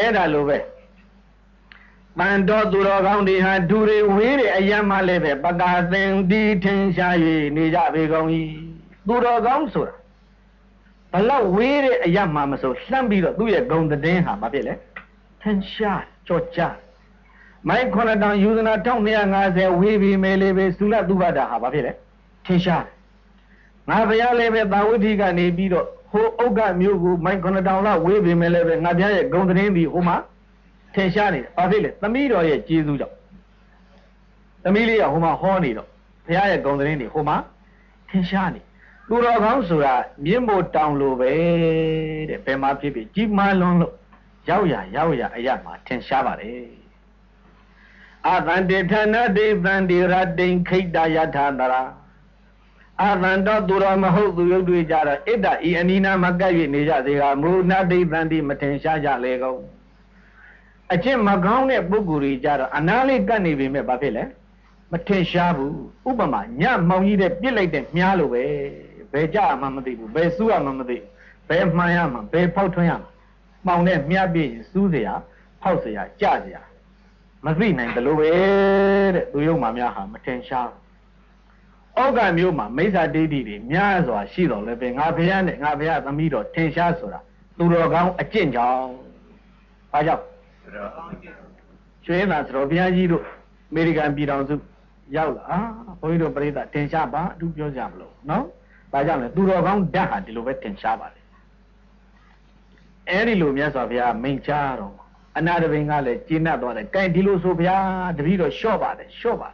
ပန်တော်သူတော်ကောင်းတွေဟာဒူတွေဝေးတဲ့အယံမှလည်းပဲပကာသင်ဒီထင်ရှား၍နေကြပေကုန်၏သူတော်ကောင်းဆိုတာဘလောက်ဝေးတဲ့အရာမှမဆိုလှမ်းပြီးတော့သူ့ရဲ့ဂုံသတင်းဟာမဖြစ်လေထင်ရှားကြောကြမိုက်9တောင်ယူဇနာ1250ဝေးပြီးမယ်လေပဲသုလသုဘတာဟာဘာဖြစ်လဲထင်ရှားငါဘုရားလည်းပဲသာဝတိကနေပြီးတော့ဟိုဥက္ကမျိုးကိုမိုက်9တောင်လောက်ဝေးပြီးမယ်လေပဲငါဘုရားရဲ့ဂုံသတင်းဒီဟိုမှာထင်ရှားနေတယ်ဘာဖြစ်လဲသမီးတော်ရဲ့ကျေးဇူးကြောင့်သမီးလေးကဟိုမှာဟောနေတော့ဘုရားရဲ့ဂုံသတင်းဒီဟိုမှာထင်ရှားနေသူတော်ကောင်းဆိုတာမြင့်မို့တောင်လိုပဲတဲ့ဘယ်မှာဖြစ်ဖြစ်ကြီးမားလွန်းလို့ရောက်ရအရမှာထင်ရှားပါတယ်အသန္တေဌာနဒိသန္တိရတိန်ခိတ္တယထာတရာအသန္တောသူတော်မဟုတ်သူရုပ်တွေကြတော့ဣတ္တဤအနိနာမကပ်၍နေကြသေးကမူနဒိသန္တိမထင်ရှားကြလေကုန်အချင်းမကောင်းတဲ့ပုဂ္ဂိုလ်တွေကြတော့အနာလေးကပ်နေပြီမဲ့ဘာဖြစ်လဲမထင်ရှားဘူးဥပမာညမောင်ကြီးတဲ့ပြစ်လိုက်တဲ့မြားလိုပဲဘယ်ကြမှမသိဘူးဘယ်စူးရမှမသိဘယ်မှန်ရမှဘယ်ဖောက်ထွင်းရမှမှောင်နဲ့မြတ်ပြည့်စူးเสียဖောက်เสียကြเสียမသိနိုင်တယ်လို့ပဲတဲ့သူယုံမှများဟာမထင်ရှားဩဃမျိုးမှာမိစ္ဆာဒိဋ္ဌိတွေများစွာရှိတော်လည်းပဲငါဘုရားနဲ့ငါဘုရားသမီးတော်ထင်ရှားဆိုတာသူတော်ကောင်းအကျင့်ကြောင့်ဘာကြောင့်ကျွေးလာသတော်ဘုရားကြီးတို့အမေရိကန်ပြည်ထောင်စုရောက်လာဘုန်းကြီးတို့ပြိဿထင်ရှားပါအထူးပြောကြမလို့နော်ဒါကြောင့်လေသူတော်ကောင်းဓာတ်ဟာဒီလိုပဲထင်ရှားပါလေအဲဒီလိုမြတ်စွာဘုရားမိန့်ကြားတော်အနာတပင်ကလည်းကျင့်တတ်သွားတယ်ကဲဒီလိုဆိုဘုရားတပည့်တော်လျှော့ပါတယ်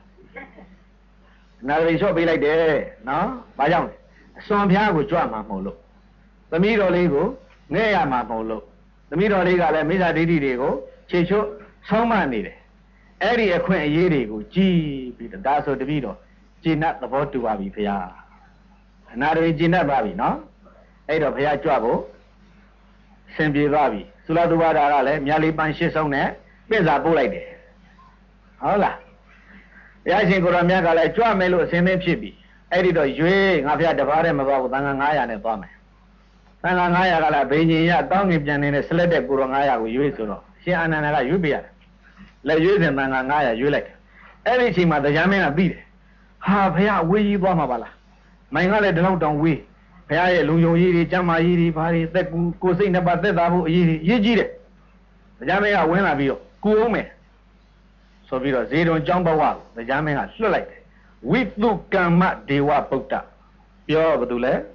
အနာတပင်လျှော့ပေးလိုက်တယ်နော်ဘာကြောင့်လဲအစွန်ဘုရားကိုကြွမှာမဟုတ်လို့သမီးတော်လေးကိုငဲ့ရမှာမဟုတ်လို့သမီးတော်လေးကလည်းမိစ္ဆာဒိဋ္ဌိတွေကိုခြေချွတ်ဆုံးမနေတယ်အဲ့ဒီအခွင့်အရေးတွေကိုကြည်ပြီးဒါဆိုတပည့်တော်ကျင့်တတ်သဘောတူပါပြီဘုရားအနာတွေကျင့်တတ်ပါပြီနော်အဲ့တော့ဘုရားကြွဖို့စင်ပြေသွားပြီသုလသုဘတာကလည်းမြတ်လေးပန်းရှစ်ဆုံးနဲ့ပြည့်စာပို့လိုက်တယ်ဟုတ်လားဘုရားရှင်ကိုရောမြတ်ကလည်းကြွမယ်လို့အစင်းသင်းဖြစ်ပြီအဲ့ဒီတော့ရွေးငါဘုရားတပါးတည်းမသွားဘူးသံဃာ900နဲ့သွားမယ်သံဃာ900ကလည်းဘိညာဉ်ရတောင်းငင်ပြန်နေတဲ့ဆလက်တဲ့ကိုရော900ကိုရွေးဆိုတော့ရှင်အာနန္ဒာကရွေးပေးရတယ်လက်ရွေးစဉ်သံဃာ900ရွေးလိုက်တယ်အဲ့ဒီအချိန်မှာတရားမင်းကပြီးတယ်ဟာဘုရားဝေးကြီးသွားမှာပါလားမိုင်ကလည်းဒီလောက်တောင်ဝေးဘုရားရဲ့လုံယုံကြီးတွေကျမ်းမာကြီးတွေဘာတွေသက်ကူကိုစိတ်နှစ်ပါးသက်သာဖို့အရေးကြီးတယ်တရားမင်းကဝင်လာပြီးတော့ကူအောင်မယ်ဆိုပြီးတော့ဇေဒုံကျောင်းဘဝကိုတရားမင်းကလွှတ်လိုက်တယ်ဝိတုကမ္မဒေဝဗုဒ္ဓပြောဘာတူလဲ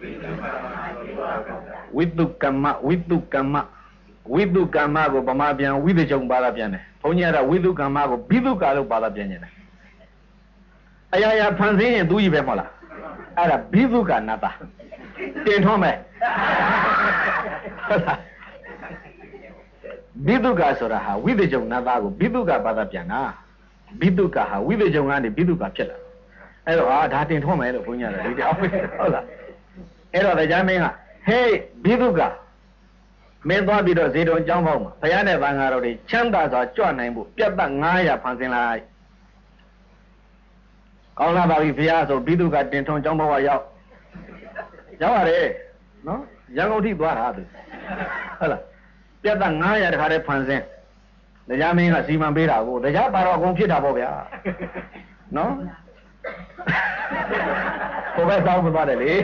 ဝိတုကမ္မကိုဗမာပြန်ဝိသေချုံပါလာပြန်တယ်ဘုန်းကြီးကဝိတုကမ္မကိုဘိတုကာလို့ပါလာပြန်နေတယ်အရာရာဖန်ဆင်းရင်သူကြီးပဲမဟုတ်လားအဲ့ဒါဘိသုကနာတာတင်ထွန်းမယ်ဘိသုကဆိုတာဟာဝိသေကြုံနာတာကိုဘိသုကဘာသာပြန်တာဘိသုကဟာဝိသေကြုံကနေဘိသုကဖြစ်လာအဲ့တော့ဒါတင်ထွန်းမယ်လို့ဘုန်းကြီးကဒီတောက်ဟုတ်လားအဲ့တော့တရားမင်းကဟေးဘိသုကမင်းသွားပြီးတော့ဇေတုံကျောင်းပေါက်မှာဘုရားနဲ့သံဃာတော်တွေချမ်းသာစွာကြွနိုင်ဖို့ပြတ်သက်900ဖန်ဆင်းလိုက်ကောင်းလာပါပြီဘုရားဆိုပြီးသူကတင်ထွန်ကျောင်းပေါက်ကရောက်ရတယ်နော်ရန်ကုန်ထိသွားတာသူဟုတ်လားပြတ်သက်900တခါတည်းဖန်ဆင်းတရားမင်းကစီမံပေးတာကိုတရားပါတော့အကုန်ဖြစ်တာပေါ့ဗျာနော်ဘယ်ဘက်သွားမသွားတယ်လေ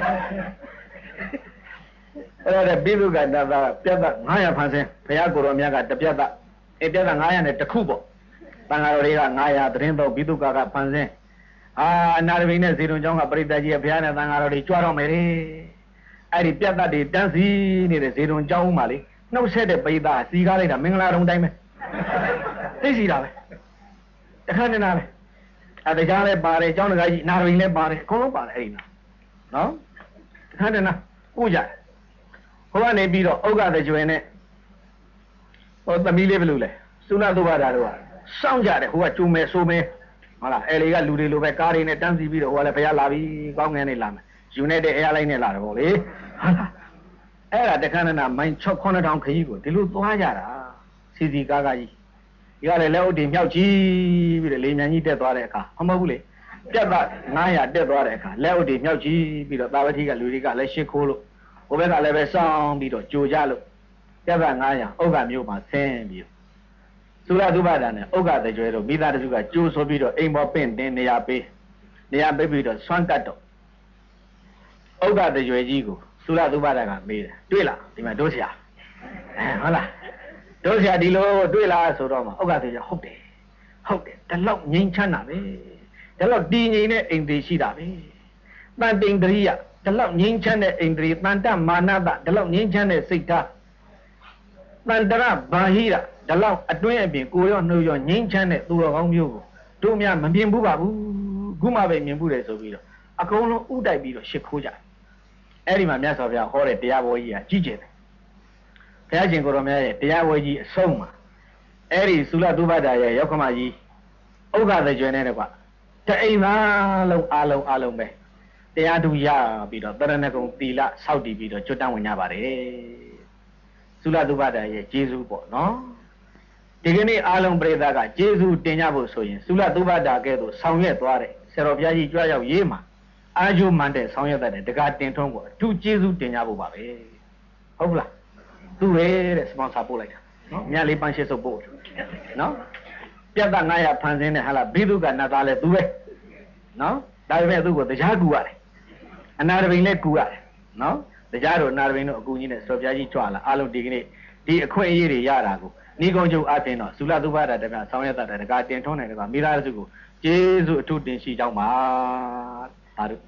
အဲ့ဒါပြီးသူကပြတ်သက်900ဖန်ဆင်းဘုရားကိုရောမြတ်ကတပြတ်သက်ပြတ်သက်900နဲ့တစ်ခုပေါ့တန်ဃာတော်တွေက900သတင်းတော်ပြီးသူကဖန်ဆင်းအနာရဘိနဲ့ဇေတုံကျောင်းကပရိသတ်ကြီးကဘုရားနဲ့သံဃာတော်တွေကြွတော့မယ်လေအဲ့ဒီပြတ်သက်တွေတန်းစီနေတဲ့ဇေတုံကျောင်းမှာလေနှုတ်ဆက်တဲ့ပိသစီကားလိုက်တာမင်္ဂလာတုံတိုင်းပဲသိစီတာပဲတခါနေနာပဲတရားလည်းပါတယ်ကျောင်းတကားကြီးနာရဘိလည်းပါတယ်အကုန်လုံးပါတယ်အဲ့ဒီနော်တခါနေနာဥကြဟိုကနေပြီးတော့ဥက္ကတကြွယ်နဲ့ဟိုသမီးလေးဘယ်လိုလဲသုဏသုဘတာတို့ကစောင့်ကြတယ်ဟိုကကျုံမယ်ဆိုမယ်ဟုတ်လားအဲ့လေကလူတွေလိုပဲကားတွေနဲ့တန်းစီပြီးတော့ဟိုကလည်းဘုရားလာပြီကောင်းငန်းနေလာမယ်ယူနေတဲ့အဲလိုက်နဲ့လာတယ်ပေါ့လေဟုတ်လားအဲ့ဒါတခါနနာမိုင်း6 9000ခကြီးကိုဒီလိုသွားကြတာစီစီကားကားကြီးဒီကလည်းလက်ဥတည်မြောက်ကြီးပြီးတော့လေမြန်ကြီးတက်သွားတဲ့အခါမဟုတ်ဘူးလေပြတ်သက်900တက်သွားတဲ့အခါလက်ဥတည်မြောက်ကြီးပြီးတော့သာဝတိကလူတွေကလည်းရှစ်ခိုးလို့ဟိုဘက်ကလည်းပဲစောင်းပြီးတော့ကြိုကြလို့ပြတ်သက်900ဥက္ကမျိုးမှာဆင်းပြီးသုရသုဘတာနဲ့ဥက္ကတကြွယ်တို့မိသားစုကကြိုးဆိုပြီးတော့အိမ်ပေါ်ပင့်တင်နေရာပေးပြီးတော့ဆွမ်းကတ်တော့ဥက္ကတကြွယ်ကြီးကိုသုရသုဘတာကမေးတယ်တွေ့လားဒီမှာတို့ဆရာဟုတ်လားတို့ဆရာဒီလိုတွေ့လားဆိုတော့မှဥက္ကတကြွယ်ဟုတ်တယ်ဒီလောက်ငြိမ်းချမ်းတာပဲဒီလောက်တည်ငြိမ်တဲ့အိမ်သေးရှိတာပဲတန်တိန်တရိယဒီလောက်ငြိမ်းချမ်းတဲ့အိန္ဒြေတန်တမာနတဒီလောက်ငြိမ်းချမ်းတဲ့စိတ်ဓာတ်တန်တရဘာဟိရဒီလောက်အတွင်းအပြင်ကိုရောနှုတ်ရောငြိမ်းချမ်းတဲ့သူတော်ကောင်းမျိုးကိုတို့များမမြင်ဘူးပါဘူးခုမှပဲမြင်ဘူးတယ်ဆိုပြီးတော့အကုန်လုံးဥတိုက်ပြီးတော့ရှ िख ိုးကြအဲ့ဒီမှာမြတ်စွာဘုရားဟောတဲ့တရားပွဲကြီးကကြီးကျယ်တယ်ဘုရားရှင်ကိုရောမြတ်ရဲ့တရားပွဲကြီးအဆုံးမှာအဲ့ဒီသုလသုဘတာရဲ့ရောက်ခမကြီးဥက္ကသကြွယ်နဲ့တကွတအိမ်သားလုံးအားလုံးပဲတရားသူရပြီးတော့တရဏဂုံသီလစောင့်တည်ပြီးတော့ကျွတ်တန်းဝင်ကြပါတယ်သုလသုဘတာရဲ့ကျေးဇူးပေါ့နော်ဒီကနေ့အားလုံးပရိသတ်ကကျေးဇူးတင်ကြဖို့ဆိုရင်သုလသုဘတာကဲ့သို့ဆောင်ရွက်သွားတယ်ဆရာတော်ဘုရားကြီးကြွရောက်ရေးမှာအာကျိုးမှန်တဲ့ဆောင်ရွက်တဲ့တကားတင်ထုံးကိုအထူးကျေးဇူးတင်ကြဖို့ပါပဲဟုတ်လားသူပဲတဲ့စပွန်ဆာပို့လိုက်တာနော်မြတ်လေးပန်းရှစ်စုပ်ပို့နော်ပြတ်သက်900ဖန်ဆင်းတဲ့ဟာလားဘိဓုကနတ်သားလဲသူပဲနော်ဒါပေမဲ့သူ့ကိုတရားကူရတယ်အနာရဘိန်လည်းကူရတယ်နော်တရားတော်အနာရဘိန်တို့အကူကြီးနဲ့ဆော်ပြားကြီးကြွလာအားလုံးဒီကနေ့ဒီအခွင့်အရေးတွေရတာကိုဤကုံချုပ်အပြင်တော့သုလသုဘတာတပြဆောင်ရွက်တဲ့တကားတင်ထုံးတယ်ကမိသားစုကိုကျေးဇူးအထူးတင်ရှိကြောင်းပါသာဓု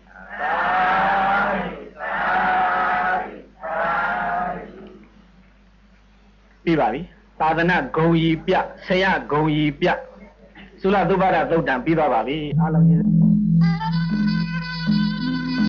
ပြီးပါပြီသာသနာဂုံရီပြဆရာဂုံရီပြသုလသုဘတာသုတ်တံပြီးသွားပါပြီအားလုံး